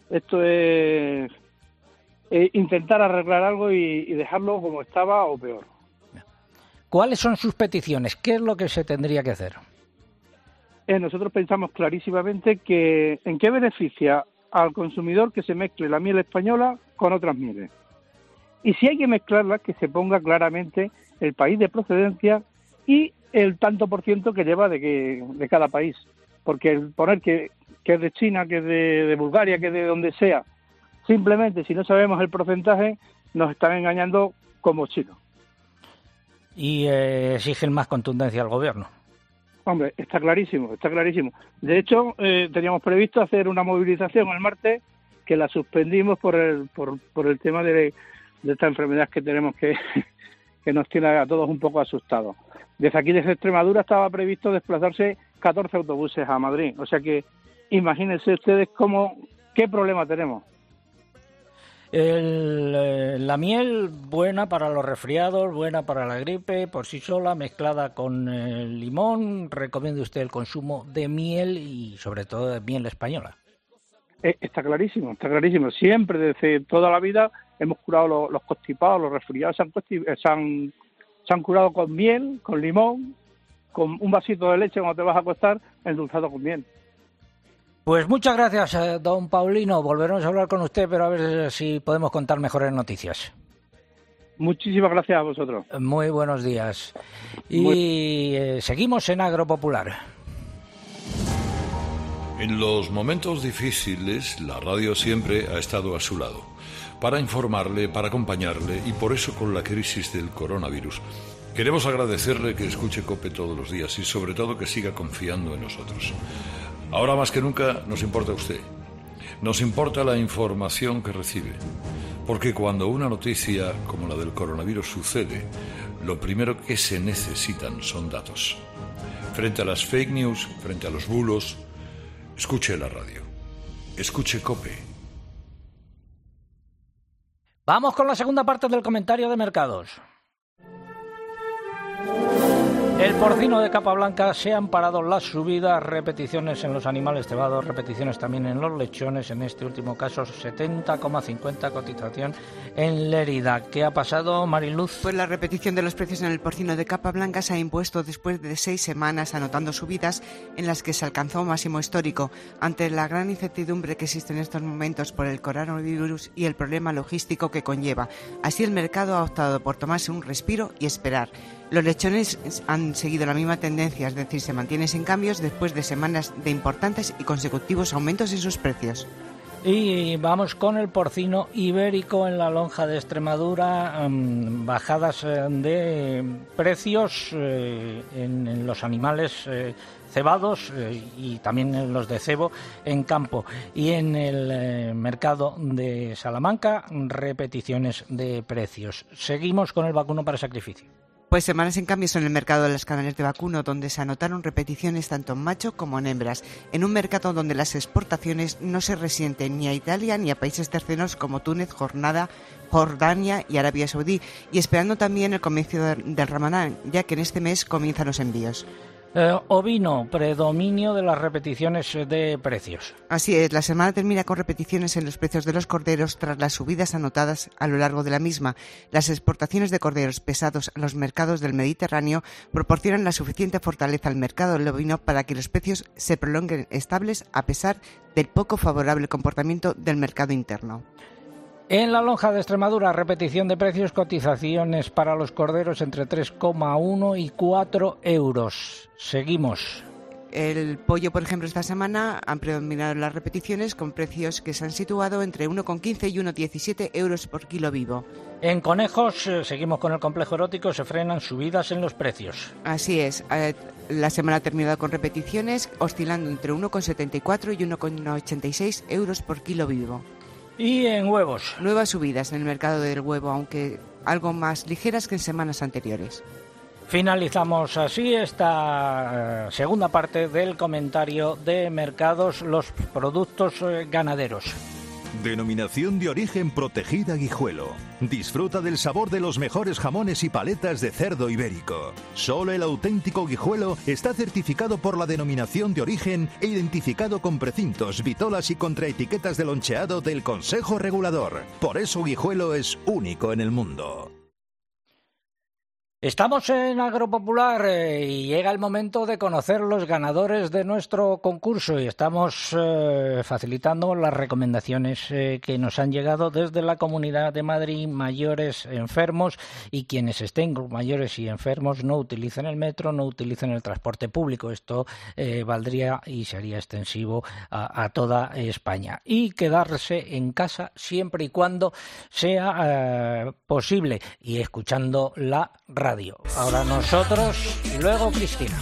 Esto es intentar arreglar algo y dejarlo como estaba o peor. ¿Cuáles son sus peticiones? ¿Qué es lo que se tendría que hacer? Nosotros pensamos clarísimamente que en qué beneficia al consumidor que se mezcle la miel española con otras mieles. Y si hay que mezclarlas, que se ponga claramente el país de procedencia y el tanto por ciento que lleva de cada país. Porque el poner que es de China, que es de Bulgaria, que es de donde sea, simplemente si no sabemos el porcentaje, nos están engañando como chinos. Y exigen más contundencia al gobierno. Hombre, está clarísimo, está clarísimo. De hecho, teníamos previsto hacer una movilización el martes, que la suspendimos por el tema de esta enfermedad que tenemos que nos tiene a todos un poco asustados. Desde aquí, desde Extremadura, estaba previsto desplazarse 14 autobuses a Madrid. O sea que imagínense ustedes qué problema tenemos. La miel, buena para los resfriados, buena para la gripe, por sí sola, mezclada con limón. ¿Recomienda usted el consumo de miel y sobre todo de miel española? Está clarísimo, está clarísimo. Siempre, desde toda la vida, hemos curado los constipados, los resfriados, se han curado con miel, con limón, con un vasito de leche cuando te vas a acostar, endulzado con miel. Pues muchas gracias, don Paulino. Volveremos a hablar con usted, pero a ver si podemos contar mejores noticias. Muchísimas gracias a vosotros. Muy buenos días. Y seguimos en Agropopular. En los momentos difíciles, la radio siempre ha estado a su lado, para informarle, para acompañarle, y por eso con la crisis del coronavirus queremos agradecerle que escuche COPE todos los días y sobre todo que siga confiando en nosotros. Ahora más que nunca nos importa usted, nos importa la información que recibe, porque cuando una noticia como la del coronavirus sucede, lo primero que se necesitan son datos. Frente a las fake news, frente a los bulos, escuche la radio, escuche COPE. Vamos con la segunda parte del comentario de mercados. El porcino de capa blanca, se han parado las subidas, repeticiones en los animales cebados, repeticiones también en los lechones, en este último caso 70,50 cotización en Lérida. ¿Qué ha pasado, Mariluz? Pues la repetición de los precios en el porcino de capa blanca se ha impuesto después de 6 semanas, anotando subidas en las que se alcanzó un máximo histórico. Ante la gran incertidumbre que existe en estos momentos por el coronavirus y el problema logístico que conlleva, así el mercado ha optado por tomarse un respiro y esperar. Los lechones han seguido la misma tendencia, es decir, se mantienen sin cambios después de semanas de importantes y consecutivos aumentos en sus precios. Y vamos con el porcino ibérico en la lonja de Extremadura, bajadas de precios en los animales cebados y también en los de cebo en campo. Y en el mercado de Salamanca, repeticiones de precios. Seguimos con el vacuno para sacrificio. Pues semanas en cambios en el mercado de las carnes de vacuno, donde se anotaron repeticiones tanto en macho como en hembras, en un mercado donde las exportaciones no se resienten ni a Italia ni a países terceros como Túnez, Jordania y Arabia Saudí, y esperando también el comienzo del Ramadán, ya que en este mes comienzan los envíos. Ovino, predominio de las repeticiones de precios. Así es, la semana termina con repeticiones en los precios de los corderos tras las subidas anotadas a lo largo de la misma. Las exportaciones de corderos pesados a los mercados del Mediterráneo proporcionan la suficiente fortaleza al mercado del ovino para que los precios se prolonguen estables a pesar del poco favorable comportamiento del mercado interno. En la lonja de Extremadura, repetición de precios, cotizaciones para los corderos entre 3,1 y 4 euros. Seguimos. El pollo, por ejemplo, esta semana han predominado las repeticiones con precios que se han situado entre 1,15 y 1,17 euros por kilo vivo. En conejos, seguimos con el complejo erótico, se frenan subidas en los precios. Así es. La semana ha terminado con repeticiones oscilando entre 1,74 y 1,86 euros por kilo vivo. Y en huevos. Nuevas subidas en el mercado del huevo, aunque algo más ligeras que en semanas anteriores. Finalizamos así esta segunda parte del comentario de mercados, los productos ganaderos. Denominación de origen protegida Guijuelo. Disfruta del sabor de los mejores jamones y paletas de cerdo ibérico. Solo el auténtico Guijuelo está certificado por la denominación de origen e identificado con precintos, vitolas y contraetiquetas de loncheado del Consejo Regulador. Por eso Guijuelo es único en el mundo. Estamos en Agropopular y llega el momento de conocer los ganadores de nuestro concurso y estamos facilitando las recomendaciones que nos han llegado desde la Comunidad de Madrid. Mayores, enfermos y quienes estén mayores y enfermos no utilicen el metro, no utilicen el transporte público. Esto valdría y sería extensivo a toda España. Y quedarse en casa siempre y cuando sea posible y escuchando la radio. Ahora nosotros y luego Cristina.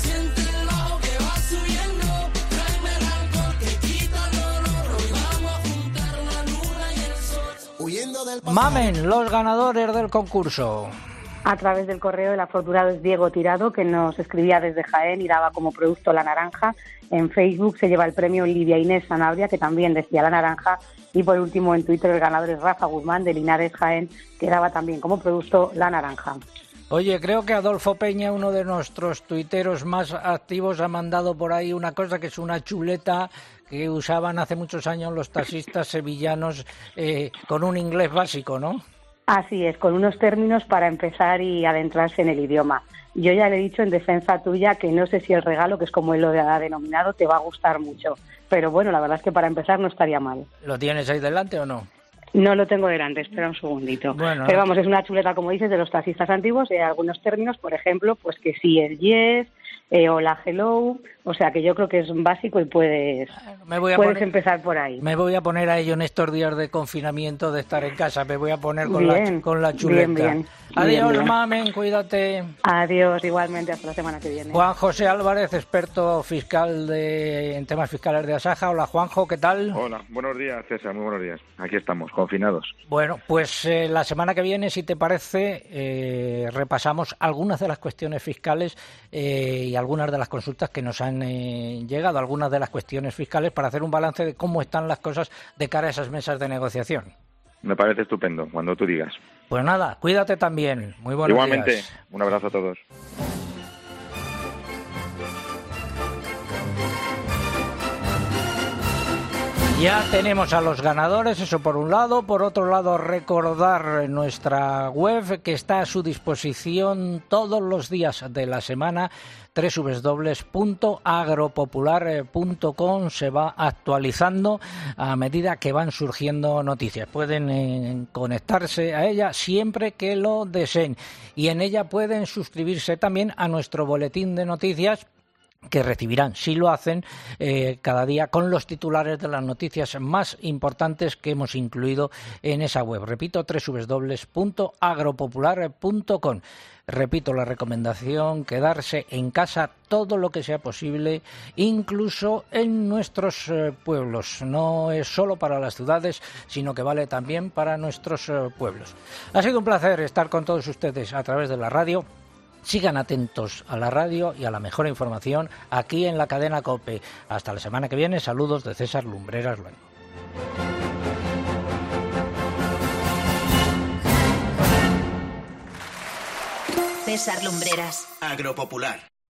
Mamen, los ganadores del concurso. A través del correo, el afortunado es Diego Tirado, que nos escribía desde Jaén y daba como producto la naranja. En Facebook se lleva el premio Lidia Inés Sanabria, que también decía la naranja. Y por último, en Twitter, el ganador es Rafa Guzmán, de Linares, Jaén, que daba también como producto la naranja. Oye, creo que Adolfo Peña, uno de nuestros tuiteros más activos, ha mandado por ahí una cosa que es una chuleta que usaban hace muchos años los taxistas sevillanos con un inglés básico, ¿no? Así es, con unos términos para empezar y adentrarse en el idioma. Yo ya le he dicho en defensa tuya que no sé si el regalo, que es como él lo ha denominado, te va a gustar mucho. Pero bueno, la verdad es que para empezar no estaría mal. ¿Lo tienes ahí delante o no? No lo tengo delante, espera un segundito. Bueno, pero vamos, es una chuleta, como dices, de los taxistas antiguos. Hay algunos términos, por ejemplo, pues que sí, el yes, hola, hello. O sea, que yo creo que es básico y puedes empezar por ahí. Me voy a poner a ello en estos días de confinamiento, de estar en casa. Me voy a poner con la chuleta. Bien. Adiós, bien. Mamen, cuídate. Adiós, igualmente, hasta la semana que viene. Juan José Álvarez, experto fiscal en temas fiscales de Asaja. Hola, Juanjo, ¿qué tal? Hola, buenos días, César, muy buenos días. Aquí estamos, confinados. Bueno, pues la semana que viene, si te parece, repasamos algunas de las cuestiones fiscales y algunas de las consultas que nos han llegado, algunas de las cuestiones fiscales, para hacer un balance de cómo están las cosas de cara a esas mesas de negociación. Me parece estupendo, cuando tú digas. Pues nada, cuídate también. Muy buenos Igualmente, días. Un abrazo a todos. Ya tenemos a los ganadores, eso por un lado. Por otro lado, recordar nuestra web que está a su disposición todos los días de la semana, www.agropopular.com. Se va actualizando a medida que van surgiendo noticias. Pueden conectarse a ella siempre que lo deseen. Y en ella pueden suscribirse también a nuestro boletín de noticias, que recibirán, si lo hacen, cada día con los titulares de las noticias más importantes que hemos incluido en esa web. Repito, www.agropopular.com. Repito la recomendación, quedarse en casa todo lo que sea posible, incluso en nuestros pueblos. No es solo para las ciudades, sino que vale también para nuestros pueblos. Ha sido un placer estar con todos ustedes a través de la radio. Sigan atentos a la radio y a la mejor información aquí en la cadena COPE. Hasta la semana que viene. Saludos de César Lumbreras Luengo. César Lumbreras. Agropopular.